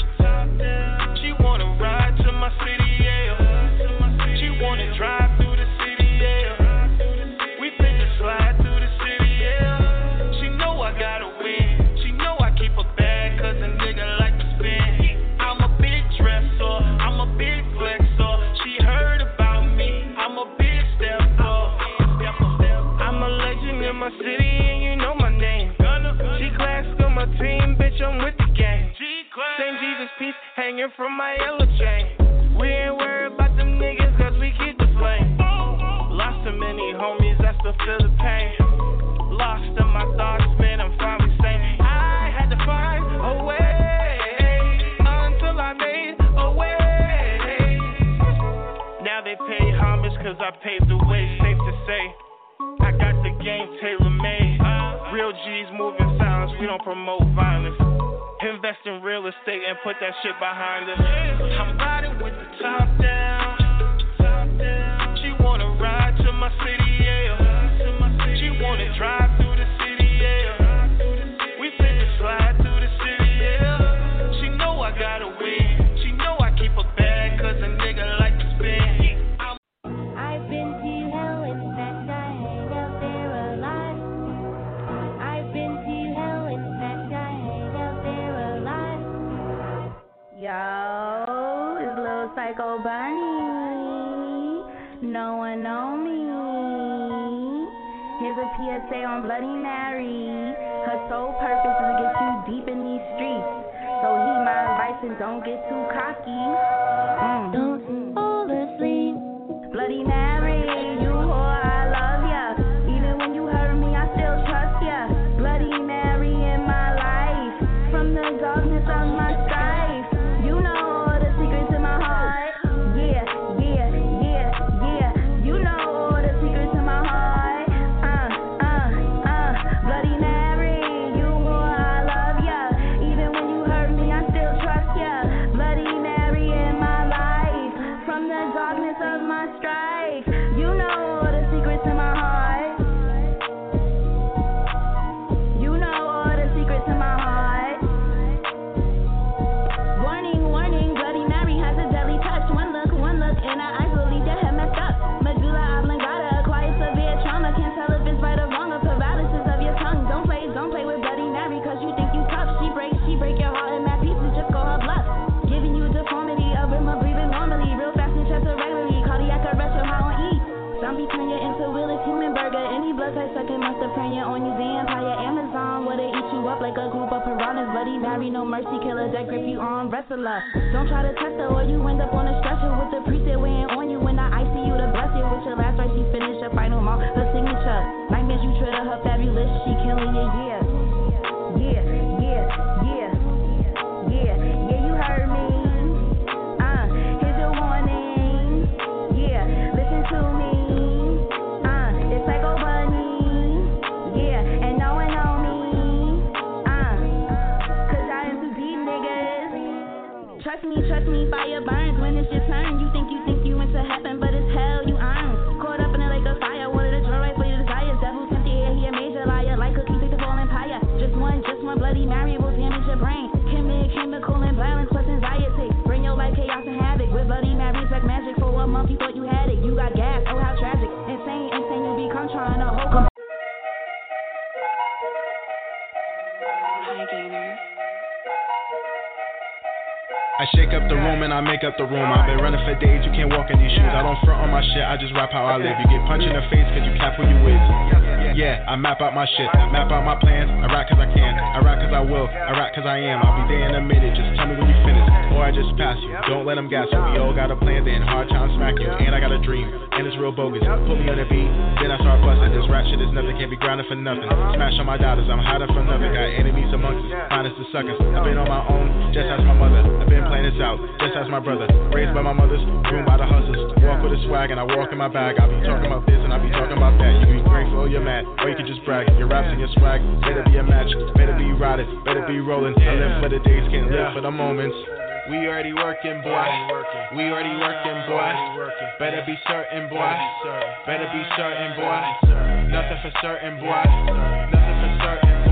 She wanna ride to my city, yeah. She wanna drive through the city, yeah. We finna slide through the city, yeah. She know I gotta win. She know I keep a bag, cause a nigga like to spend. I'm a big dresser, I'm a big flexer. She heard about me, I'm a big stepper. I'm a legend in my city and you know my name. She classic on my team, bitch, I'm with the gang. Same Jesus piece hanging from my yellow chain. We ain't worried about them niggas cause we keep the flame. Lost so many homies, I still feel the pain. Lost in my thoughts, man, I'm finally sane. I had to find a way until I made a way. Now they pay homage cause I paved the way. Safe to say, I got the game tailor-made. Real G's moving silence, we don't promote violence. Invest in real estate and put that shit behind us. I'm riding with the top down. She wanna ride to my city, yeah. She wanna drive through the city, yeah. We finna slide through the city, yeah. She know I gotta win. She know I keep a bag, cause a nigga like to spend. I've been to hell, in fact I hang out there a lot. I've been to hell, in fact I hang out there a lot. Yo, it's Lil Psycho Bunny. No one know me. Here's a PSA on Bloody Mary. Her sole purpose is to get you deep in these streets. So heed my advice and don't get too cocky. Don't fall asleep. Bloody Mary, you whore, I love ya. Even when you hurt me, I still trust ya. Bloody Mary in my life. From the darkness of my strife. You know all the secrets in my heart. Yeah, yeah, yeah, yeah. You know all the secrets in my heart. Bloody Mary, you whore, I love ya. Even when you hurt me, I still trust ya. Bloody Mary in my life. From the darkness of my strife. You know all the secrets in my heart. You know all the secrets in my heart. Warning, warning, Bloody Mary has a deadly touch. One look, and her eyes will leave your head messed up. Medulla oblongata, acquired severe trauma. Can't tell if it's right or wrong, or paralysis of your tongue. Don't play with Bloody Mary, cause you think you tough. She break your heart in mad pieces, just call her bluff. Giving you deformity, a rhythm of breathing normally. Real fast and chest irregularly, cardiac arrest, your high on E. Zombie turn you into Willis Human Burger. Any blood type sucking must have praying on you. Vampire Amazon, where they eat you up like a group of piranhas. Bloody Mary, no mercy, killer that grip you on, wrestler. Don't try to test her or you end up on a stretcher with the priest that weighing on you in the ICU to bless you with your last right. She finish her final mark, her signature. Nightmares you tread her fabulous, she killing you, yeah. Yeah, yeah, yeah, yeah, yeah, you heard me. Here's your warning. Yeah, listen to me. It's Psycho Bunny. Yeah, and no one know me. Cause I am too deep, niggas. Trust me, fire burns when it's your turn. You think you into heaven, but it's hell you earn. Caught up in a lake of fire, wanted to draw right for your desires. Devil sent you here, he a major liar. Like cookies, take the fall empire. Just one Bloody Mary will damage your brain. Chemical imbalance plus anxiety. Bring your life chaos and havoc. With Bloody Mary's like magic. For a month you thought you had it. You got gas, oh how tragic. Insane, you become trying to hold. Hi, gamer. I shake up the room and I make up the room. I've been running for days, you can't walk in these shoes. I don't front on my shit, I just rap how I live. You get punched in the face cause you cap who you with. Yeah, I map out my shit, map out my plans. I rap cause I can, I rap cause I will, I rap cause I am. I'll be there in a minute, just tell me when you finish, or I just pass you. Don't let them gas you, we all got a plan, then hard time smack you. And I got a dream, and it's real bogus. Put me on the beat, then I start busting. This rap shit is nothing, can't be grinding for nothing. Smash on my daughters, I'm hiding from nothing. Got enemies amongst us, minus the suckers. I've been on my own, just as my mother. I've been playing this out, just as my brother. Raised by my mothers, groomed by the hustlers. Walk with a swag and I walk in my bag. I be talking about this and I be talking about that. You be grateful or you're mad, or you can just brag. Your raps and your swag, better be a match, better be riding, better be rolling. I live for the days, can't live for the moments. We already working, boy. We already working, boy. Better be certain, boy. Better be certain, boy. Nothing for certain, boy. Nothing for certain,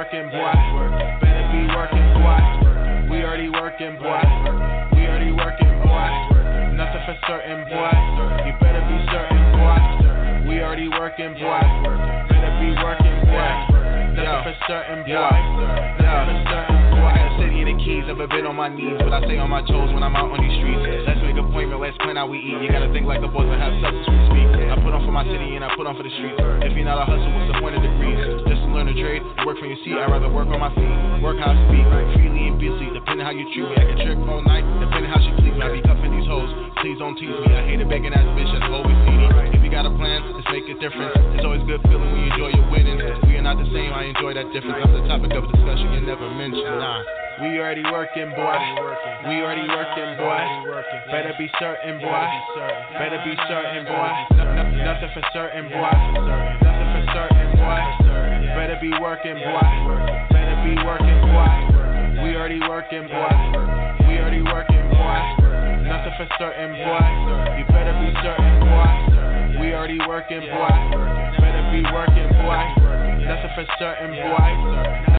working, boy. Better be working, boy. We already working, boy. We already working, boy. Nothing for certain, boy. You better be certain, boy. We already working, boy. Better be working, boy. Nothing for certain, boy. Nothing for certain, boy. I got a city in the keys, never been on my knees, but I stay on my toes when I'm out on these streets. Let's make an appointment, let's plan how we eat. You gotta think like the boys and have substance we speak. I put on for my city and I put on for the streets. If you're not a hustle, what's the point of degrees? Just to learn a trade, work from your seat. I'd rather work on my feet, work how I speak, freely and busy, depending how you treat me. I can trick all night, depending how she please me. I be cuffing these hoes, please don't tease me. I hate a begging ass bitch that's always needy. If you got a plan, let's make a difference. It's always good feeling when you enjoy your winnings. We are not the same, I enjoy that difference. I'm the topic of discussion you never mentioned. Nah. We already working, boy. We already working, boy. Better be certain, boy. Better be certain, boy. Nothing for certain, boy. Nothing for certain, boy. Better be working, boy. Better be working, boy. We already working, boy. We already working, boy. Nothing for certain, boy. You better be certain, boy. We already working, boy. Better be working, boy. Nothing for certain, boy.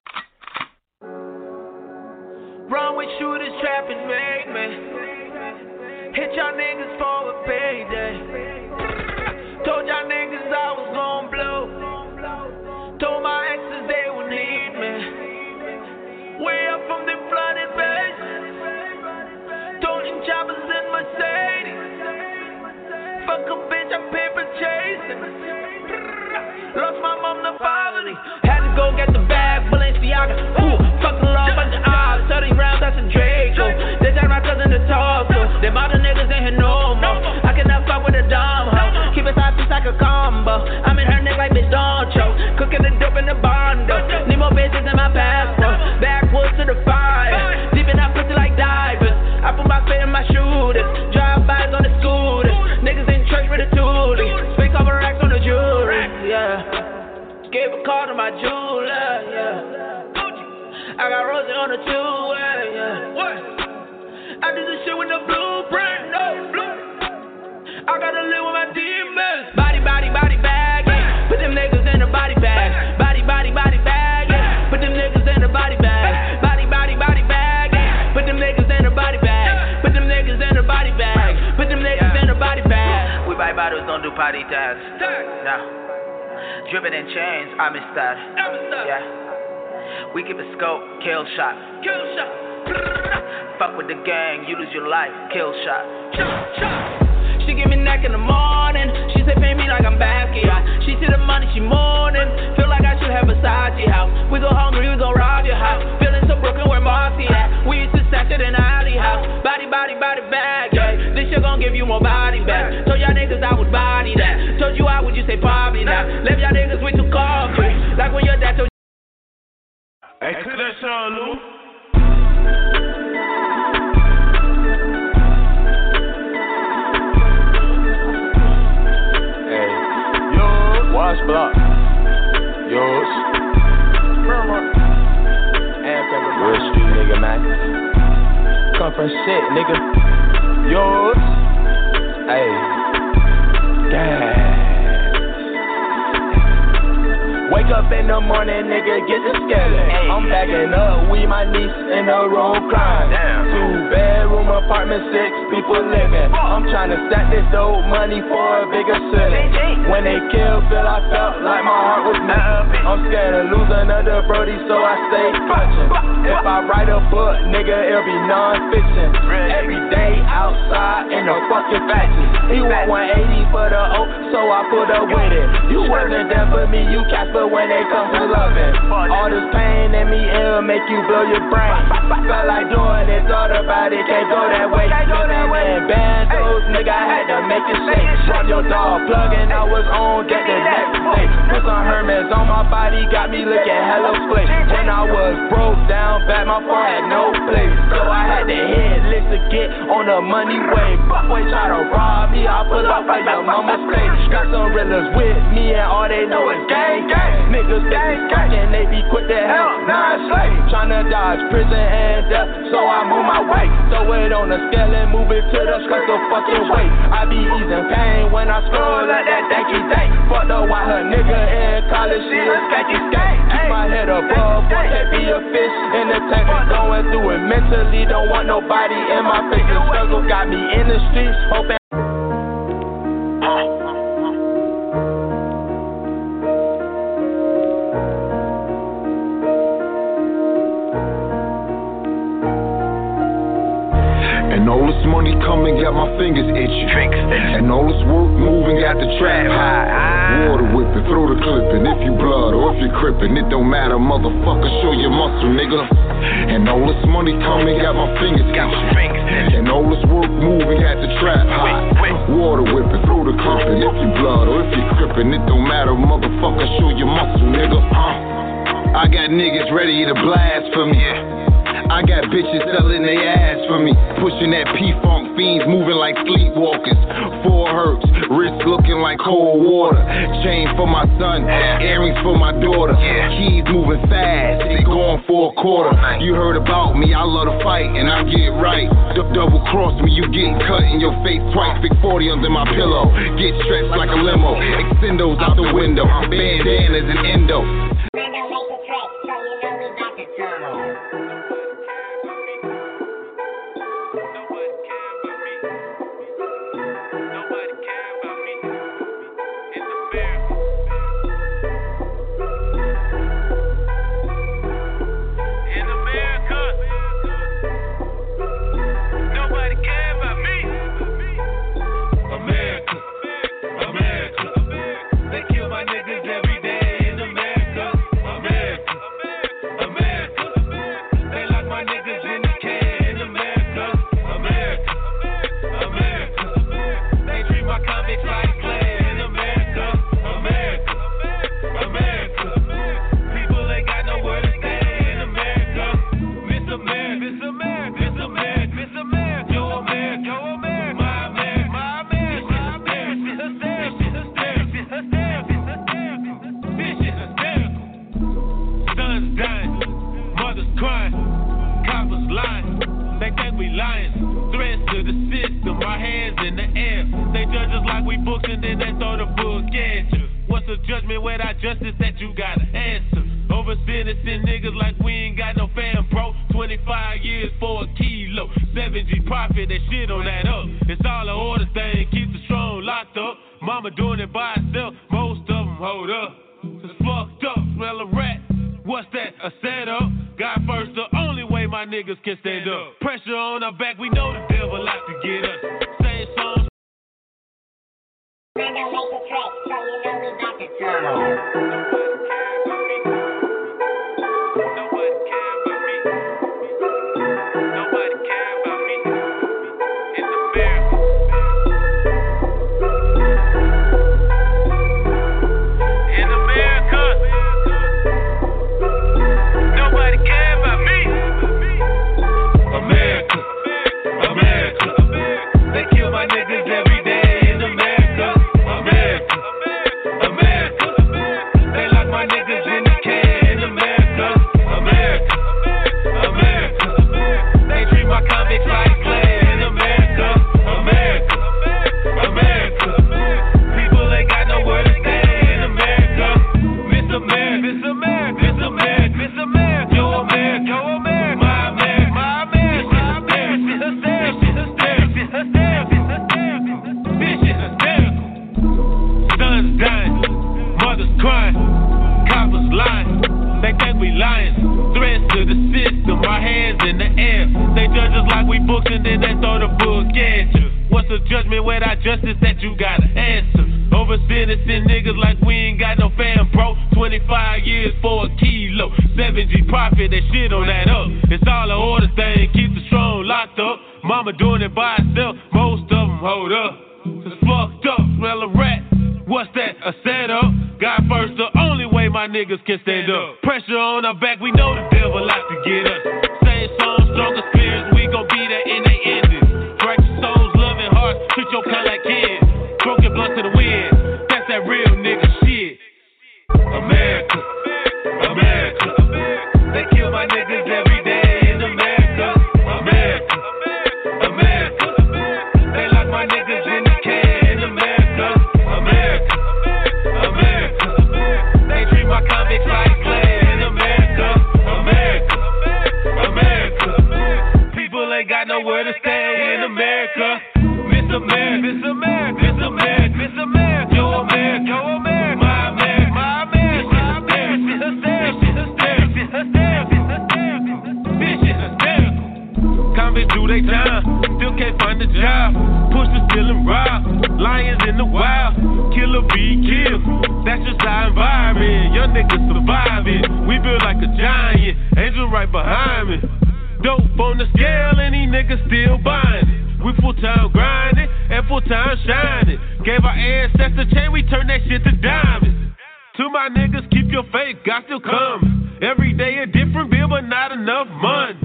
Run with shooters, trap and make me. Hit y'all niggas for a payday. Told y'all niggas I was gon' blow. Told my exes they would need me. Way up from them flooded bases. Toting choppers in Mercedes. Fuck a bitch, I'm paper chasing. Lost my mom to poverty. Had to go get the bag, Balenciaga. Ooh, fuck the law, bunch of odds. 30 rounds, that's a Draco. They tell my cousin to talk to. Them other niggas ain't here no more. I cannot fuck with a dumb hoe. Keep it side piece like a combo. I'm in her neck like bitch don't choke. Cooking the dope in the bondo. Need more bitches in my passport. Backwoods to the fire. Deep in that pussy like divers. I put my feet in my shooters. Drive-bys on the scooters. Niggas in church with a toolie. Spin cover racks on the jewelry. Yeah. Gave a call to my jeweler. Yeah. I got Rosie on the two-way, yeah. What? I do this shit with the blueprint, no. I gotta live with my demons. Body bag, yeah. Put them niggas in the body bag. Body bag, yeah. Put them niggas in the body bag. Body bag, yeah. Put them niggas in the body bag. Put them niggas in the body bag. Put them niggas in the body bag. We buy bottles, don't do party tags. No. Dripping in chains, I'm in style. Yeah. We keep a scope, kill shot. Fuck with the gang, you lose your life, kill shot. She give me neck in the morning. She say pay me like I'm Basquiat. She see the money, she mourning. Feel like I should have Versace house. We go hungry, we go rob your house. Feeling so broken, where Marcy at? We used to stash it in the alley house. Body bag, yeah. This shit gon' give you more body back. Told y'all niggas I would body that. Told you I would, you say probably not. Left y'all niggas with two coffee. Like when your dad told you. Hey, click that song, Lou. Hey, yours, wash block. Yours. Real street nigga, man. Come from shit, nigga. Yours. Hey. Gang. Wake up in the morning, nigga, get the skeleton. I'm backing up, we my niece in the room crying. 2-bedroom apartment, 6 people living. I'm trying to stack this dope money for a bigger ceiling. When they killed Phil, I felt like my heart was missing. I'm scared of losing another brody, so I stay clutching. If I write a book, nigga, it'll be non-fiction. Every day outside in the fucking factory. He want 180 for the O, so I put up with it. You wasn't there for me, you catch but when they come to loving. All this pain in me, it'll make you blow your brain. Felt like doing it, thought about it, can't go that way. Living in bandos, nigga, I had to make it safe. Drop your dog, plugging, I was on deck the next day. Put some Hermes on my body, got me looking hella split. When I was broke down bad, my phone had no place. So I had to hit list to get on the money wave. Boy try to rob me, I pull up like your mama's place. Got some realers with me and all they know is gang. Niggas think crackin', they be quick to help, nah it's slave. Tryna dodge prison and death, so I move my way. Throw it on the scale and move it to the stress of fucking weight. I be easing pain when I scroll like that danky dank. Fuck the white her nigga in college, she a skanky skank. Keep my head above, boy, might be a fish in the tank. Going through it mentally, don't want nobody in my face. The struggle got me in the streets, hoping. And all this money coming got my fingers itching. And all this work moving got the trap high. Water whipping, throw the clipping. If you blood or if you crippin', it don't matter, motherfucker, show your muscle, nigga. And all this money coming got my fingers itching. And all this work moving got the trap high. Water whipping, throw the clipping. If you blood or if you crippin', it don't matter, motherfucker, show your muscle, nigga. I got niggas ready to blast for me. I got bitches selling their ass for me. Pushing that P-Funk, fiends moving like sleepwalkers. 4 hurts, wrist looking like cold water. Chain for my son, earrings for my daughter. Keys moving fast, they going for a quarter. You heard about me, I love to fight and I get right. Double cross me, you getting cut in your face twice. Big 40 under my pillow, get stretched like a limo. Extendos out the window, bandanas and endo. They treat my convicts like slaves in America. Vicious, hysterical. Convicts do they time, still can't find a job. Push the steal and rob, lions in the wild. Killer be killed, that's just our environment. Young niggas surviving, we build like a giant. Angel right behind me. Dope on the scale, and these niggas still buying it. We full-time grinding and full-time shining. Gave our ancestors chain, we turn that shit to diamonds. To my niggas, keep your faith, God still coming. Every day a different bill, but not enough money.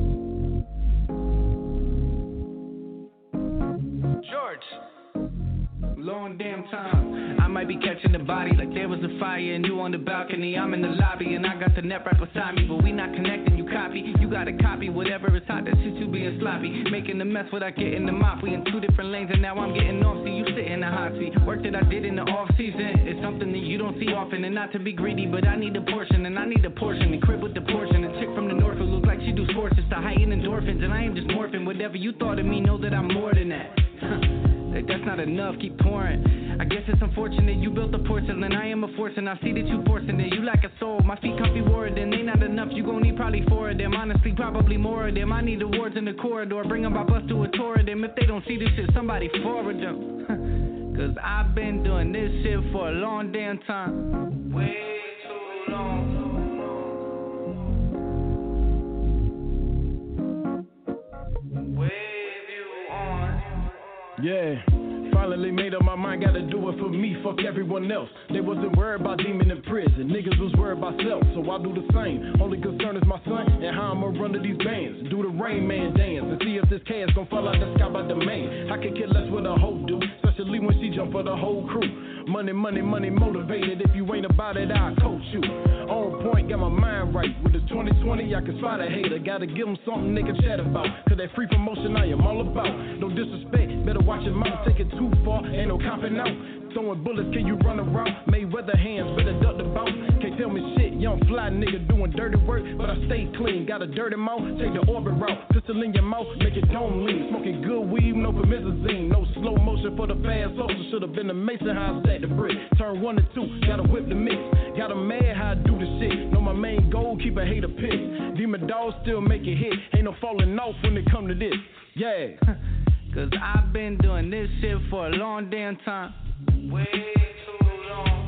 George, long damn time. I might be catching the body like there was a fire and you on the balcony. I'm in the lobby and I got the net right beside me, but we not connecting. You copy, you gotta copy whatever is hot. That shit you being sloppy, making a mess without getting the mop. We in two different lanes and now I'm getting off. See you sit in the hot seat. Work that I did in the off season is something that you don't see often. And not to be greedy, but I need a portion and I need a portion. The crib with the portion. A chick from the north who look like she do sports. It's the heighten endorphins and I ain't just morphing. Whatever you thought of me, know that I'm more than that. That's not enough, keep pouring. I guess it's unfortunate you built the porcelain. I am a force and I see that you forcing it. You lack a soul, my feet comfy wore then they not enough. You gon' need probably 4 of them. Honestly, probably more of them. I need awards in the corridor. Bring them by bus to a tour of them. If they don't see this shit, somebody forward them. Cause I've been doing this shit for a long damn time. Way too long. Yeah, finally made up my mind, gotta do it for me, fuck everyone else. They wasn't worried about demon in prison, niggas was worried about self, so I do the same. Only concern is my son and how I'ma run to these bands. Do the Rain Man dance and see if this cash gon' fall out the sky by the main. I can care less what a hoe do, especially when she jump for the whole crew. Money, money, money motivated, if you ain't about it, I'll coach you. On point, got my mind right, with the 2020 I can spot a hater. Gotta give them something they can chat about, cause that free promotion I am all about. No disrespect, better watch your mouth, take it too far, ain't no copping out. Throwing bullets, can you run around? Mayweather hands, better duck the bout. Can't tell me shit, young fly nigga doing dirty work, but I stay clean. Got a dirty mouth, take the orbit route. Pistol in your mouth, make it dome lean. Smoking good weed, no promethazine. No slow motion for the fast social. Should've been a Mason, how I stack the brick. Turn 1 to 2, gotta whip the mix. Got a mad how I do the shit. Know my main goal, keep a hater pissed. Demon dogs still make it hit. Ain't no falling off when it come to this. Yeah. Cause I've been doing this shit for a long damn time. Way too long.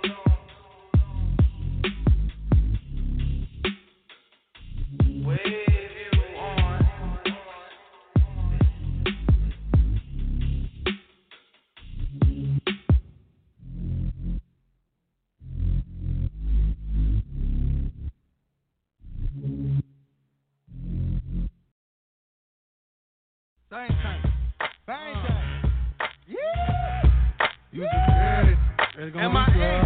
Wave you on. Same time. Bang time. Yeah. You just heard it. It's gonna be good.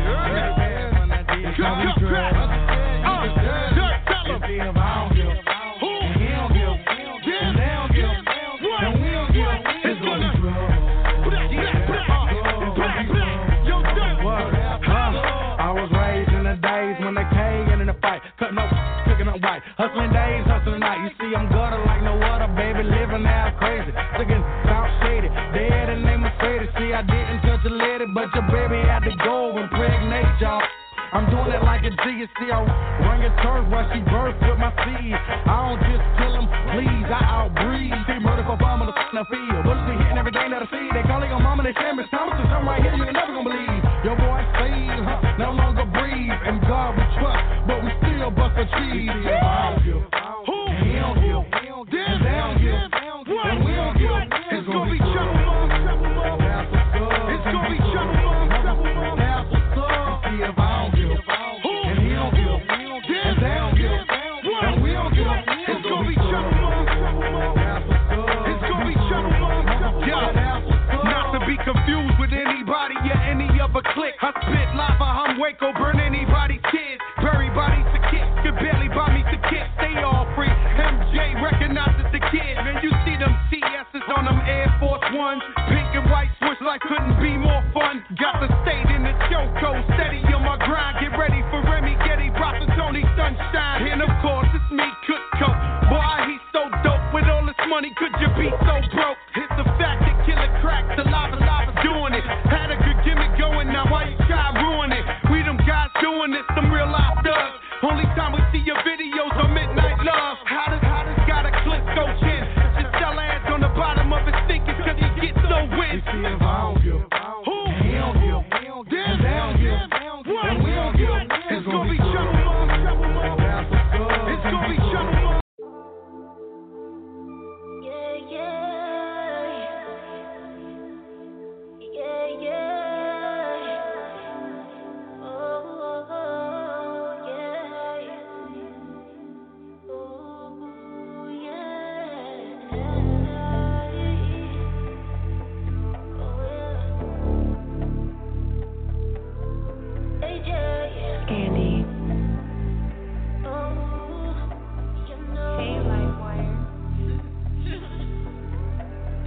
I was raised in the days when they came in the fight, cutting up, picking up white, hustling days, hustling night. You see, I'm gutter like no other, baby, living out crazy, looking South shady, dead and they Mercedes. See, I didn't touch a lady, but your baby had to go and impregnate y'all. I'm doing it like a G, you see, I run your turf while she birth with my seed. I don't just kill them, please, I outbreed. See, murder for fun on the field. Bullets be hitting everything that I see. They calling your mama, they saying Miss Thompson. Something right here you ain't never gonna believe. Your boy saved, no longer breathe. And God we trust, but we still bust for trees. I don't give. Who? He don't give. Damn, they don't give. And we don't give. It's gonna be trouble, mom. It's gonna be trouble, mom. That's what's up. See if I don't give. And he don't give. And they don't give. And we don't give. It's gonna be trouble, mom. It's gonna be trouble, mom. Yo, not to be confused with anybody or any other clique. I spit lava, I'm Waco, burn anybody's kids. Bury bodies to kick, could barely buy me to kick. Stay all free. MJ recognizes the kid. Man, you see them TS's on them Air Force Ones. Pink and white switch like couldn't be more fun. Got the state in the choco, steady on my grind. Get ready for Remy, Getty, Bronson, Tony, Sunshine. And of course, it's me, Cook. Boy, he's so dope. With all this money, could you be so broke? It's the fact that killer crack, the lava doing it. Had a good gimmick going, now why you try ruin it? We them guys doing this, some real life thugs. Only time we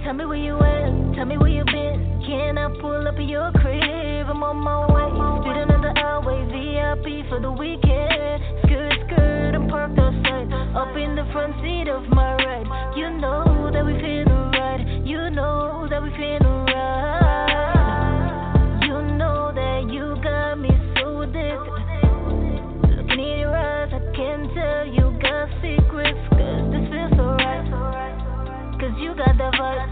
Tell me where you at, tell me where you been. Can I pull up at your crib? I'm on my way. Speed another hour, VIP for the weekend. Skirt, I'm parked outside. Up in the front seat of my ride. You know that we finna ride. You know that we finna ride. You know that you got me so addicted. Looking in your eyes, I can tell you got secrets. Cause this feels so right. Cause you got that vibe.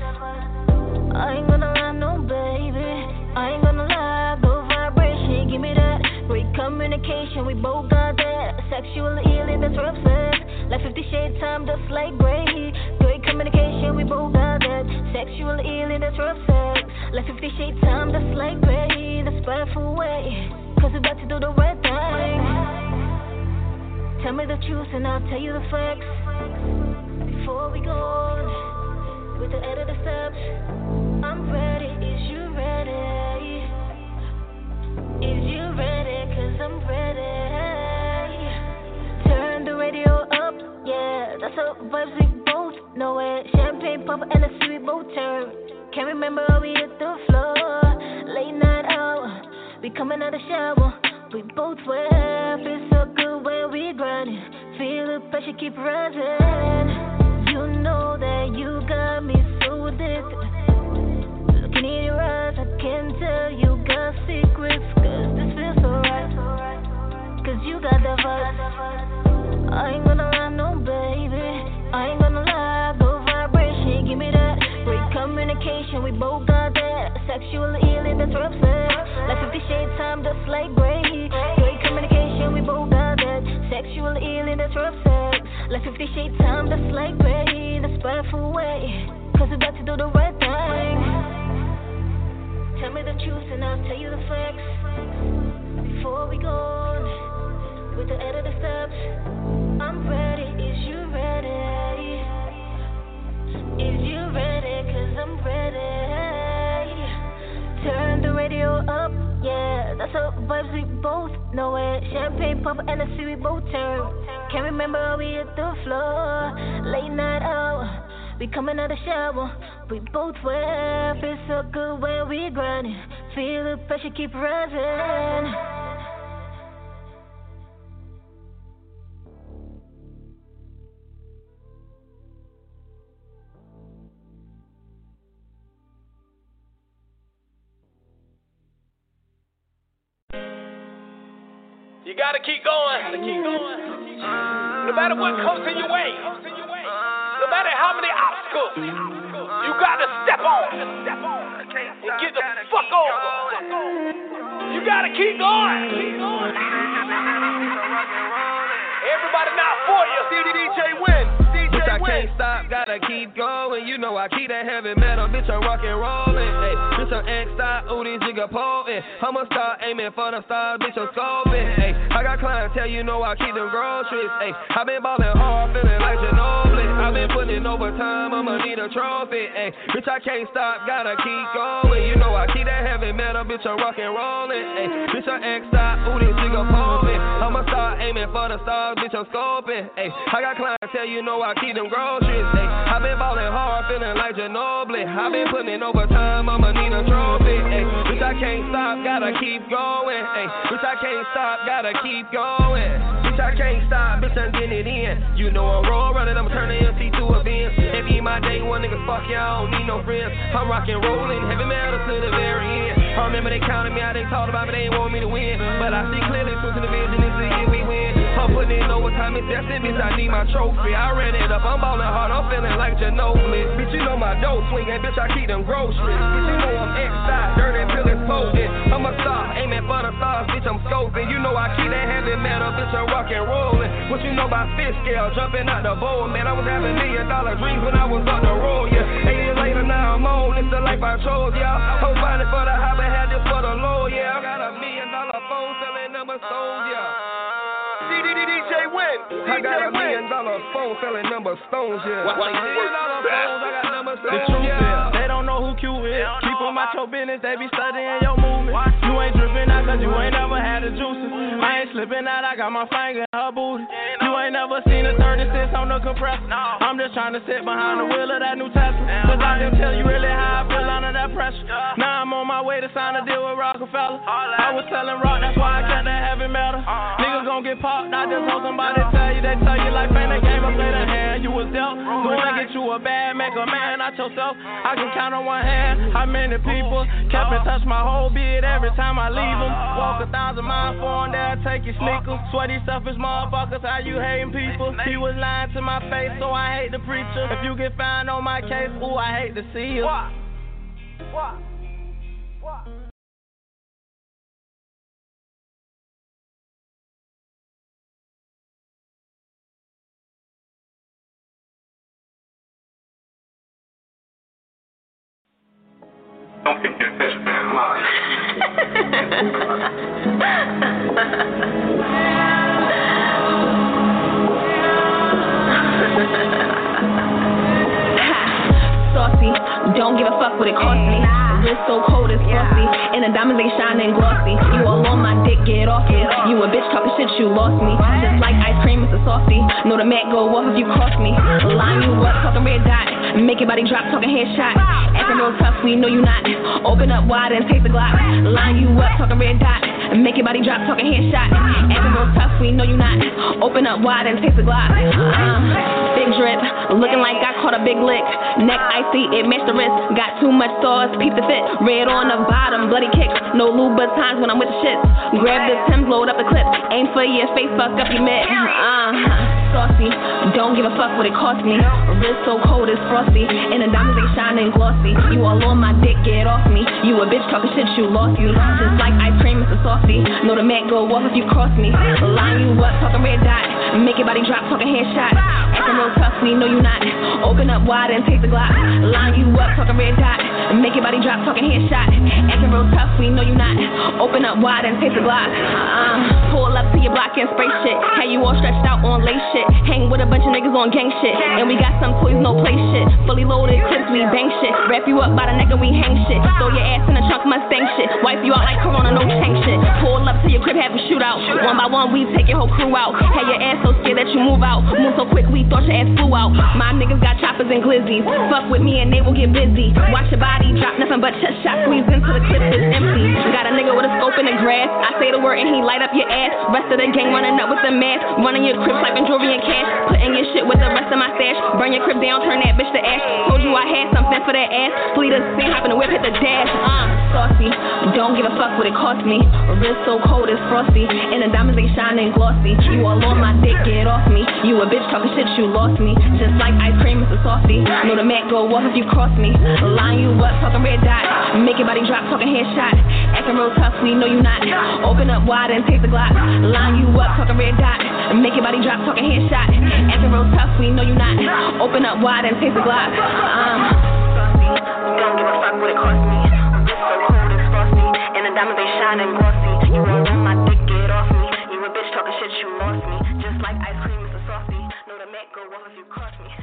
I ain't gonna lie, no baby. I ain't gonna lie, go vibration, give me that. Great communication, we both got that. Sexual healing, that's what I'm saying. Like 50 Shades time, just like Grey. Great communication, we both got that. Sexual healing, that's what I'm saying. Like 50 Shades time, just like Grey. The spiteful way, cause we got to do the right thing. Tell me the truth and I'll tell you the facts. Before we go on with the end of the steps, I'm ready, is you ready? Is you ready? Cause I'm ready. Turn the radio up, yeah, that's how vibes we both know it. Champagne pop and the we both turn. Can't remember how we hit the floor. Late night hour, we coming out the shower. We both wear, feel so good when we grinding. Feel the pressure keep rising. You know that you got me so addicted. Looking in your eyes, I can tell you got secrets. Cause this feels so right. Cause you got that vibe. I ain't gonna lie, no baby. I ain't gonna lie, go vibration, give me that. Great communication, we both got that. Sexual healing, that's what I'm saying. Like 50 Shades time, just like Grey. Great communication, we both got that. Sexual healing, that's what I'm saying. Like 50 Shades time, just like Grey. The spiteful way, cause we got to do the right thing. Tell me the truth and I'll tell you the facts. Before we go on with the end of the steps, I'm ready, is you ready? Is you ready? Cause I'm ready. Turn the radio up, yeah, that's how vibes we both know it. Champagne pop and the we both turn. Can't remember how we hit the floor. Late night hour, we coming out the shower. We both wear, feel so good when we grinding. Feel the pressure keep rising. You gotta keep going. No matter what comes in your way, no matter how many obstacles, you gotta step on and get the fuck over. You gotta keep going. Everybody not for you. DJ Win. Bitch, I can't stop, gotta keep going. You know I keep that heavy metal, bitch, I'm rock and rolling. Hey, bitch, I'm X-Star, ooh, these niggas potent. I'm a star, aiming for the stars, bitch, I'm scoping. Hey, I got clientele, you know I keep them groceries. Hey, I been ballin' hard, feeling like Ginobili. I been putting in overtime, I'ma need a trophy. Hey, bitch, I can't stop, gotta keep going. You know I keep that heavy metal, bitch, I'm rock and rolling. Hey, bitch, I'm X-Star, ooh, these niggas potent. I'm a star, aiming for the stars, bitch, I'm scoping. Hey, I got clientele, you know I keep them groceries. Ay, I been ballin' hard, feeling like Ginobili. I been putting in overtime, I'ma need a trophy. Ay, bitch, I can't stop, gotta keep going. Ay, bitch, I can't stop, gotta keep going. Bitch, I can't stop, bitch, I'm getting it in. You know I'm roll running, I'm turning MC to a Benz. Heavy my day one, nigga, fuck ya, I don't need no friends. I'm rockin' rollin', heavy metal to the very end. I remember they counted me out, they talked about me, they ain't want me to win. But I see clearly, switching the vision, this is the year we win. I'm putting in overtime, it's destined, bitch, I need my trophy. I ran it up, I'm ballin' hard, I'm feeling like Ginobili. Bitch, you know my dough swingin', bitch, I keep them groceries. Bitch, you know I'm X-Side, dirty, feelin' potent. I'm a star, aiming for the stars, bitch, I'm scoping. You know I keep that heavy metal, bitch, I'm rock and rollin'. What you know about fish scale, jumping out the bowl, man, I was having $1 million dreams when I was on the road, yeah. 8 years later, now I'm on, it's the life I chose, yeah. I'm finding for the high, but had this for the low, yeah. I got $1 million phone selling number stones, yeah. DJ Win. I got $1 million phone selling number stones, yeah. $1 million phones, I got number stones, the truth is, they don't know who Q is. Keep them out your business, they be studying your movement. You ain't dripping out cause you ain't never had the juices. I ain't slipping out, I got my finger in her booty. You ain't never never seen a 36 on the compressor. I'm just trying to sit behind the wheel of that new Tesla. Cause I can tell you really how I feel under that pressure. Now I'm on my way to sign a deal with Rockefeller. I was selling rock, that's why I kept that heavy metal. Niggas gon' get popped, I just hope somebody tell you. They tell you like, man, the game, I play the hand you was dealt. Go and get you a bag, make a man out yourself. I can count on one hand how many people kept in touch my whole beard every time I leave them. Walk 1,000 miles for them, they'll take your sneakers. Sweaty selfish motherfuckers, how you hating people? He was lying to my face, so I hate the preacher. If you get found on my case, ooh, I hate to see you. What? Don't pick your fish, man. Come on. Saucy, don't give a fuck what it cost me. Wrist so cold it's frosty, and the diamonds ain't shining glossy. You all on my dick, get off me. You a bitch talking shit, you lost me. Just like ice cream, it's a softy. Know the mat go off if you cross me. Line you up, talking red dot. Make your body drop, talking headshot. Acting real tough, we know you not. Open up wide and take the Glock. Line you up, talking red dot. Make your body drop, talking headshot. Acting real tough, we know you not. Open up wide and take the Glock. Big drip, looking like I caught a big lick. Neck icy, it matched the wrist. Got too much sauce, peep the fit. Red on the bottom, bloody kicks. No lube but times when I'm with the shits. Grab the Timbs, load up the clip. Aim for your face, fuck up your mitt. Saucy, don't give a fuck what it cost me. Wrist so cold it's frosty, and the diamonds ain't shining glossy. You all on my dick, get off me. You a bitch talking shit, you lost me. Just like ice cream, it's a softy. Know the mat go off if you cross me. Line you up, talking red dot. Make your body drop, talking headshot. Acting real tough, we know you not. Open up wide and take the Glock. Line you up, talking red dot. Make your body drop, talking headshot. Acting real tough, we know you not. Open up wide and take the Glock. Pull up to your block and spray shit. Have you all stretched out on lace shit. Hang with a bunch of niggas on gang shit. And we got some toys, no play shit. Fully loaded clips, we bang shit. Wrap you up by the neck and we hang shit. Throw your ass in the trunk, Mustang shit. Wipe you out like Corona, no tank shit. Pull up to your crib, have a shootout. One by one, we take your whole crew out. Have your ass so scared that you move out. Move so quick, we thought your ass flew out. My niggas got choppers and glizzies. Fuck with me and they will get busy. Watch your body drop, nothing but chest shot. Squeeze into the clip, it's empty. Got a nigga with a scope in the grass. I say the word and he light up your ass. Rest of the gang running up with the mask. Running your crib, swiping jewelry and cash. Putting your shit with the rest of my stash. Burn your crib down, turn that bitch to ash. Told you I had something for that ass. Flee the scene, hop in the whip, hit the dash. Saucy, don't give a fuck what it cost me. Wrist so cold it's frosty, and the diamonds ain't shining glossy. You all on my dick, get off me. You a bitch talking shit, you lost me. Just like ice cream, it's a softy. Know the mat go off if you cross me. Line you up, talking red dot. Make your body drop, talking headshot. Acting real tough, we know you not. Open up wide and take the Glock. Line you up, talking red dot. Make your body drop, talking headshot. Acting real tough, we know you not. Open up wide and take the Glock. Don't give a fuck what it cost me. Wrist so cold it's frosty, and the diamonds ain't shining glossy. You all on my dick, get off me. You a bitch talking shit, you lost me. Just like ice cream, it's a softy. Know the mat go off if you cross me.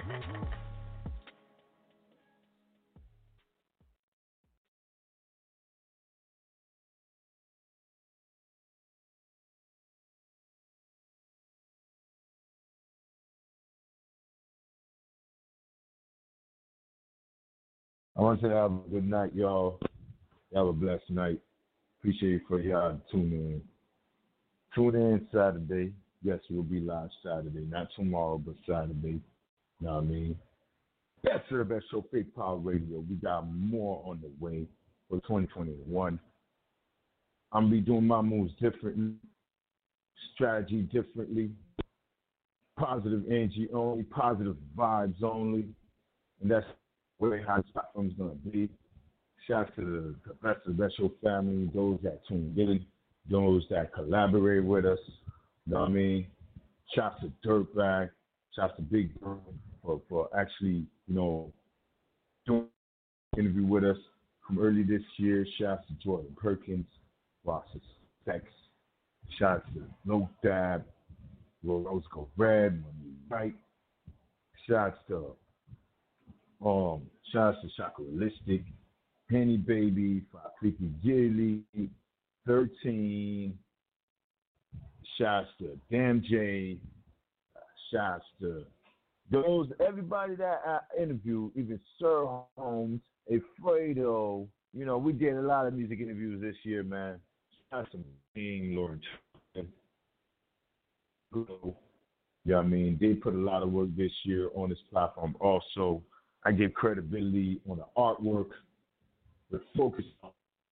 I want to say have a good night, y'all. Y'all have a blessed night. Appreciate for y'all tuning in. Tune in Saturday. Yes, we'll be live Saturday. Not tomorrow, but Saturday. You know what I mean? Best of the best show, Fake Power Radio. We got more on the way for 2021. I'm going to be doing my moves differently. Strategy differently. Positive energy only. Positive vibes only. And that's how this platform is going to be. Shout out to the best of the best show family, those that tuned in, those that collaborate with us. You know what I mean? Shout out to Dirtbag. Shout out to Big Bird for actually, you know, doing an interview with us from early this year. Shout out to Jordan Perkins, Ross's Sex. Shout out to No Dab, Rose Go Red, When You Right. Shout out to Chocolatalistic, Penny Baby, Creepy Gilly, 13. Shouts to Damn J, shouts to those, everybody that I interviewed, even Sir Holmes, Fredo. You know, we did a lot of music interviews this year, man. Shout out to King Lawrence. You know what I mean? They put a lot of work this year on this platform. Also, I give credibility on the artwork. We're focused on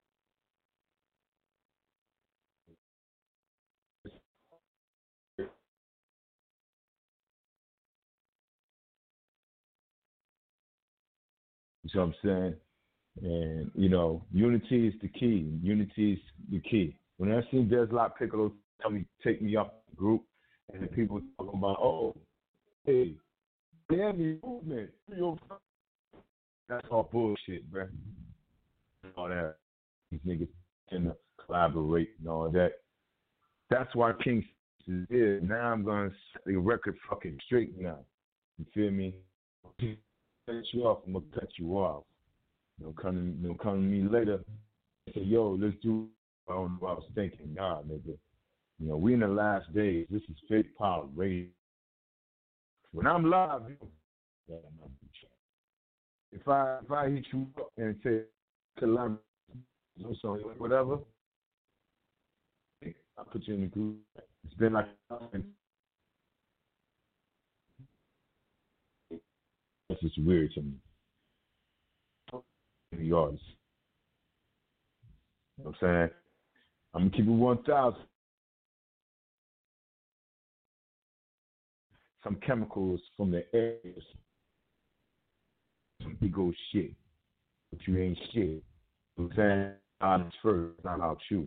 you know what I'm saying? And, you know, unity is the key. Unity is the key. When I see Deslot Piccolo tell me, take me up the group, and the people talking about, oh, hey, the movement, that's all bullshit, bro. All that. These niggas tend to collaborate and all that. That's why King is here. Now I'm going to set the record fucking straight now. You feel me? Cut you off, I'm gonna cut you off. Don't come to me later and say, yo, let's do. I don't know what I was thinking. Nah, nigga. You know, we in the last days. This is Faith Power Radio. When I'm live, if I hit you up and say collaborate or something, whatever, I put you in the group. It's been like that's just weird to me. The artists. You know what I'm saying? I'm going to keep it 1,000. Some chemicals from the air. Some big old shit. But you ain't shit. You know what I'm saying? I'm first, not about you.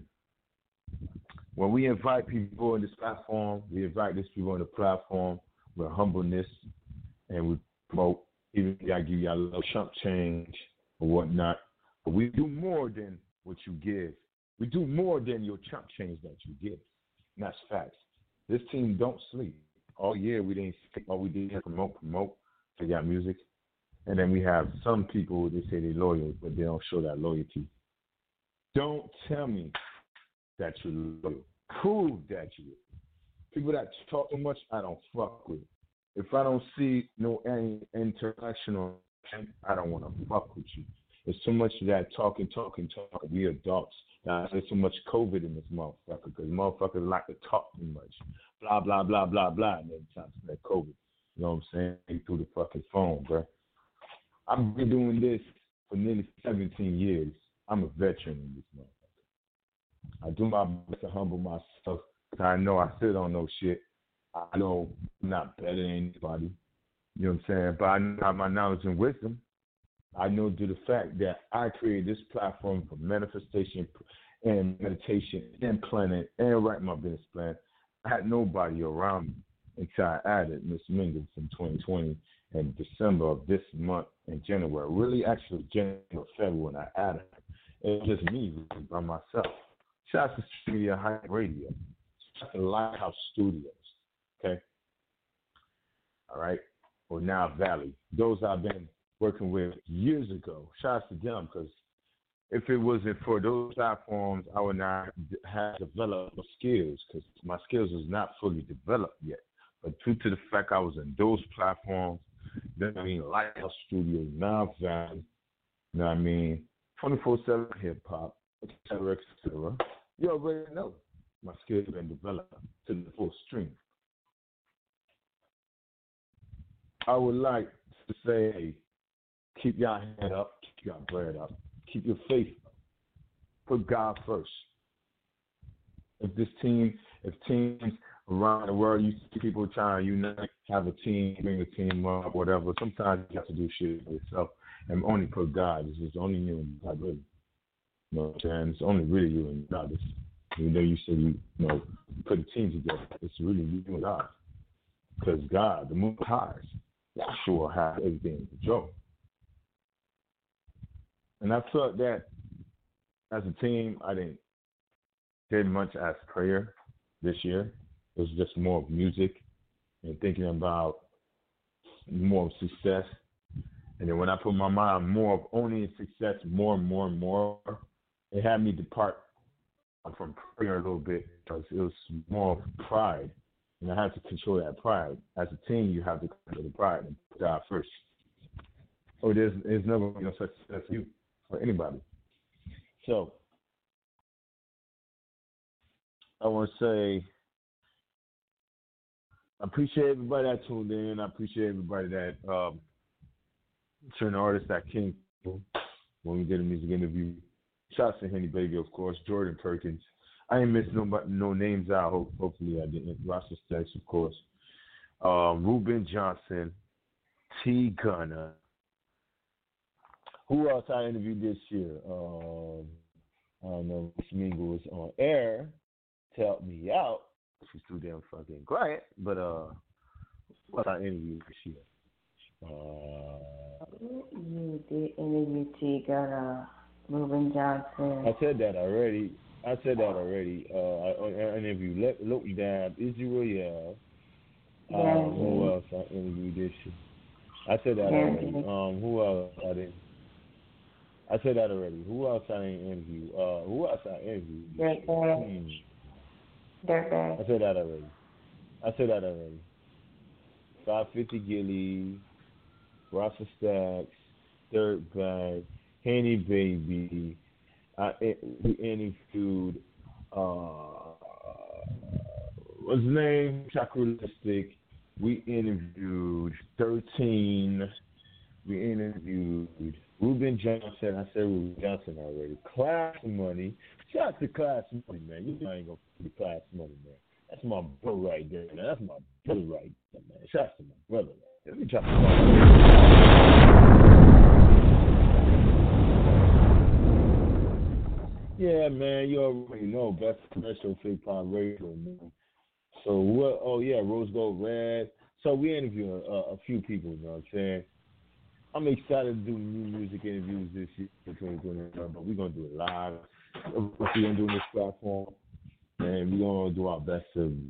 When we invite people on this platform, we invite these people on the platform with humbleness, and we promote. Even if I give you a little chump change or whatnot, but we do more than what you give. We do more than your chump change that you give. And that's facts. This team don't sleep. All year we didn't sleep. All we did is promote, figure out music. And then we have some people, they say they're loyal, but they don't show that loyalty. Don't tell me that you're loyal. Prove that you are. People that talk too much, I don't fuck with. If I don't see no any interaction, I don't want to fuck with you. There's so much of that talking. We adults. There's so much COVID in this motherfucker because motherfuckers like to talk too much. Blah, blah, blah, blah, blah. And then times that COVID. You know what I'm saying? Through the fucking phone, bro. I've been doing this for nearly 17 years. I'm a veteran in this motherfucker. I do my best to humble myself because I know I still don't know shit. I know I'm not better than anybody. You know what I'm saying? But I know my knowledge and wisdom. I know due to the fact that I created this platform for manifestation and meditation and planning and writing my business plan. I had nobody around me until I added Miss Mingus in 2020 and December of this month in January. Really, actually, January, February when I added her. It was just me by myself. Shout out to Studio High Radio. Shout out to Lighthouse Studios. Okay. All right. Or now Valley. Those I've been working with years ago. Shouts to them because if it wasn't for those platforms, I would not have developed the skills because my skills was not fully developed yet. But due to the fact I was in those platforms, then I mean Lighthouse Studios, now Valley, you know what I mean, 24/7 hip hop, etc., etc. You already know my skills have been developed to the full stream. I would like to say, keep your head up, keep your bread up, keep your faith up. Put God first. If teams around the world, you see people trying to unite, have a team, bring a team up, whatever. Sometimes you have to do shit for yourself and only put God. It's just only you and God, really. You know what I'm saying? It's only really you and God. Even though you said you put a team together, it's really you and God. Because God, the Most High, Yahshua has everything in control. And I felt that as a team, I didn't did much as prayer this year. It was just more of music and thinking about more of success. And then when I put my mind more of only success, more and more and more, it had me depart from prayer a little bit because it was more of pride And I have to control that pride. As a team, you have to control the pride and put God first. Or there's never no such as you for anybody. So I want to say I appreciate everybody that tuned in. I appreciate everybody that certain artists that came through when we did a music interview. Shouts to Henny Baby, of course, Jordan Perkins. I ain't missed no names out. Hopefully I didn't. Rasta Stacks, of course. Ruben Johnson, T Gunner. Who else I interviewed this year? I don't know if Mingo was on air to help me out. She's too damn fucking quiet. But who else I interviewed this year? You did interview T Gunner, Ruben Johnson. I said that already. I interviewed Look Dab, Izzy Royale. Who else I interviewed this year? I said that already. Who else I didn't? I said that already. Who else I didn't interview? Who else I interviewed? Dirtbag. I said that already. 550 Gilly, Rasta Stacks, Dirtbag, Henny Baby. We interviewed what's his name? Chakrulistic. We interviewed 13. We interviewed Ruben Johnson. I said Ruben Johnson already. Class Money. Shout out to Class Money, man. You know I ain't gonna put Class Money, man. That's my brother right there, man. That's my brother right there, man. Shout out to my brother, man. Let me drop Yeah, man, you already know. Best commercial Fake Pond Radio, man. So what? Oh yeah, Rose Gold Red. So we interviewed a few people. You know what I'm saying? I'm excited to do new music interviews this year for 2021, but we're gonna do it live. What we're gonna do on this platform, and we're gonna do our best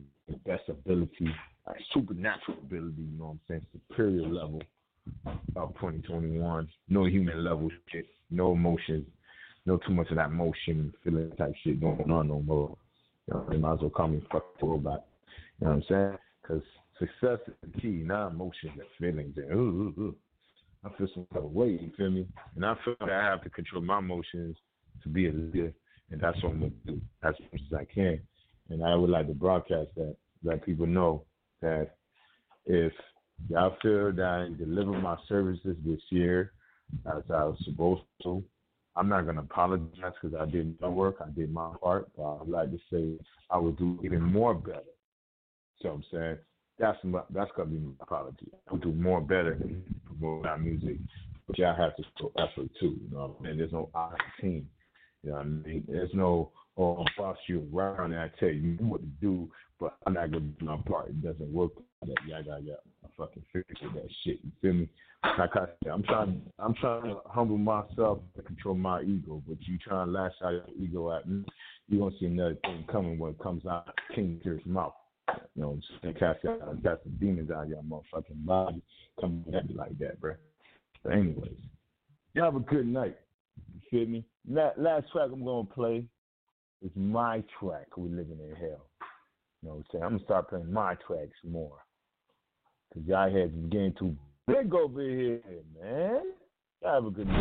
ability, our supernatural ability. You know what I'm saying? Superior level of 2021. No human level shit. No emotions. No too much of that motion, feeling type shit going on no more. You know, they might as well call me fuck robot. You know what I'm saying? Because success is the key, not emotions and feelings. And, I feel some type of way, you feel me? And I feel like I have to control my emotions to be a leader, and that's what I'm going to do as much as I can. And I would like to broadcast that, let people know that if y'all feel that I delivered my services this year as I was supposed to, I'm not going to apologize because I did my work. I did my part. But I would like to say I would do even more better. So I'm saying that's going to be my apology. I would do more better than promote our music. But y'all have to show effort too. You know what I mean? There's no I team. You know what I mean? There's no, I'll boss you around and I tell you what to do, but I'm not going to do my part. It doesn't work like that. Y'all got to fucking fix that shit. You feel me? Like I said, I'm trying to humble myself and control my ego, but you trying to lash out your ego at me, you're going to see another thing coming when it comes out of King Tear's mouth. You know, and cast the demons out of your motherfucking body. Coming at me like that, bro. But anyways, y'all have a good night. You feel me? Last track I'm going to play is my track, We Living in Hell. You know what I'm saying? I'm going to start playing my tracks more. Because y'all heads is getting too big over here, man. Y'all have a good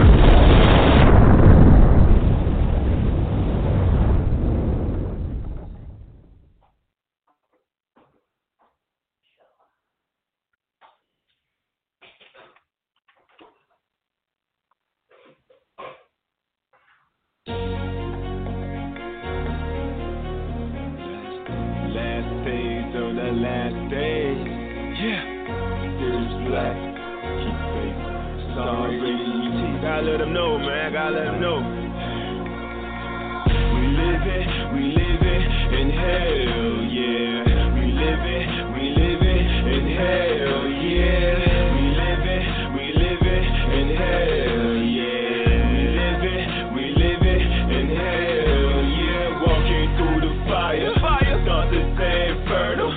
night. Last day, yeah, Sirius Black, keep faith, sorry, gotta let them know, man, gotta let them know. We living in hell, yeah. We living in hell, yeah. We living in hell, yeah. We living in hell, yeah. Walking through the fire, start to say inferno.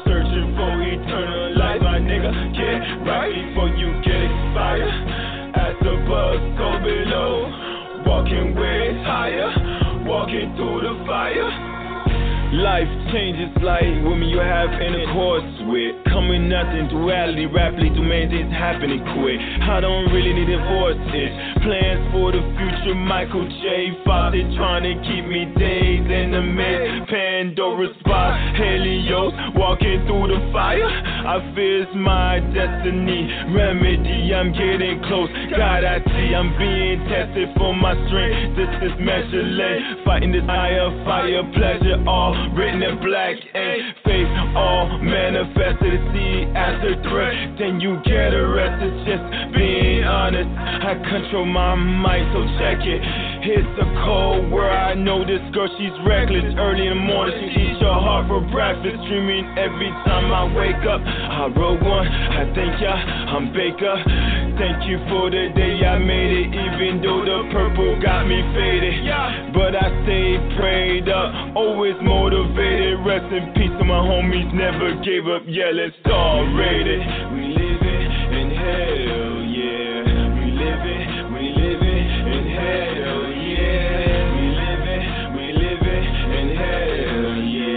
Get right before you get expired. As above, so below. Walking ways higher, walking through the fire. Life changes like women you have intercourse with. Coming nothing, duality, rapidly do many things happening quick. I don't really need divorces. Plans for the future, Michael J. Father trying to keep me days in the mist. Pandora's box, Helios, walking through the fire. I fear it's my destiny. Remedy, I'm getting close. God, I see I'm being tested for my strength. This is measureless. Fighting desire, fire, pleasure, all written in black ink. Faith, all manifested. See as a threat, then you get arrested. Just being honest, I control my mind, so check it. It's a cold world, I know this girl, she's reckless. Early in the morning, she eats your heart for breakfast. Dreaming every time I wake up. I wrote one, I thank ya, I'm Baker. Thank you for the day I made it, even though the purple got me faded. But I stayed prayed up, always motivated. Rest in peace to my homies, never gave up. Yeah, let's all rate it. We living in hell, yeah. We living in hell, yeah. We living in hell,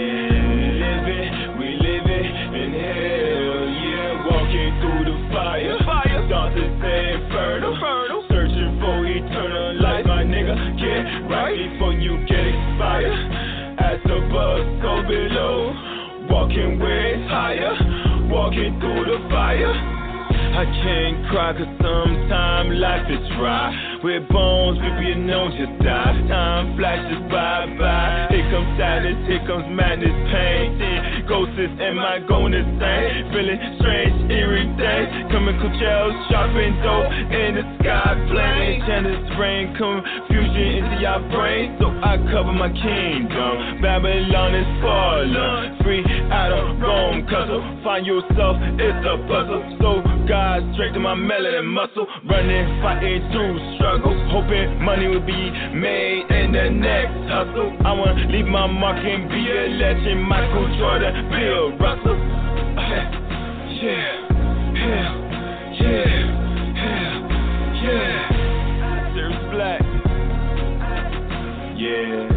yeah. We living in hell, yeah. Walking through the fire, dancing inferno, searching for eternal life, my nigga. Get right before you get expired. As above, so below. Walking way higher, walking through the fire. I can't cry cause sometimes life is dry. With bones, we know just die. Time flashes by. Here comes sadness, here comes madness, pain. Ghosts, am I going insane? Feeling strange, eerie days. Coming cool gels, sharpen dope in the sky. Playing enchanted rain, confusion into your brain. So I cover my kingdom. Babylon is fallen, free out of Rome. Cuzzle, find yourself, it's a puzzle. So God, straight to my melanin muscle. Running, fighting through struggles. Hoping money will be made in the next hustle. I wanna leave my mark and be a legend. Michael Jordan, Bill Russell. Yeah. Sirius Black. Yeah.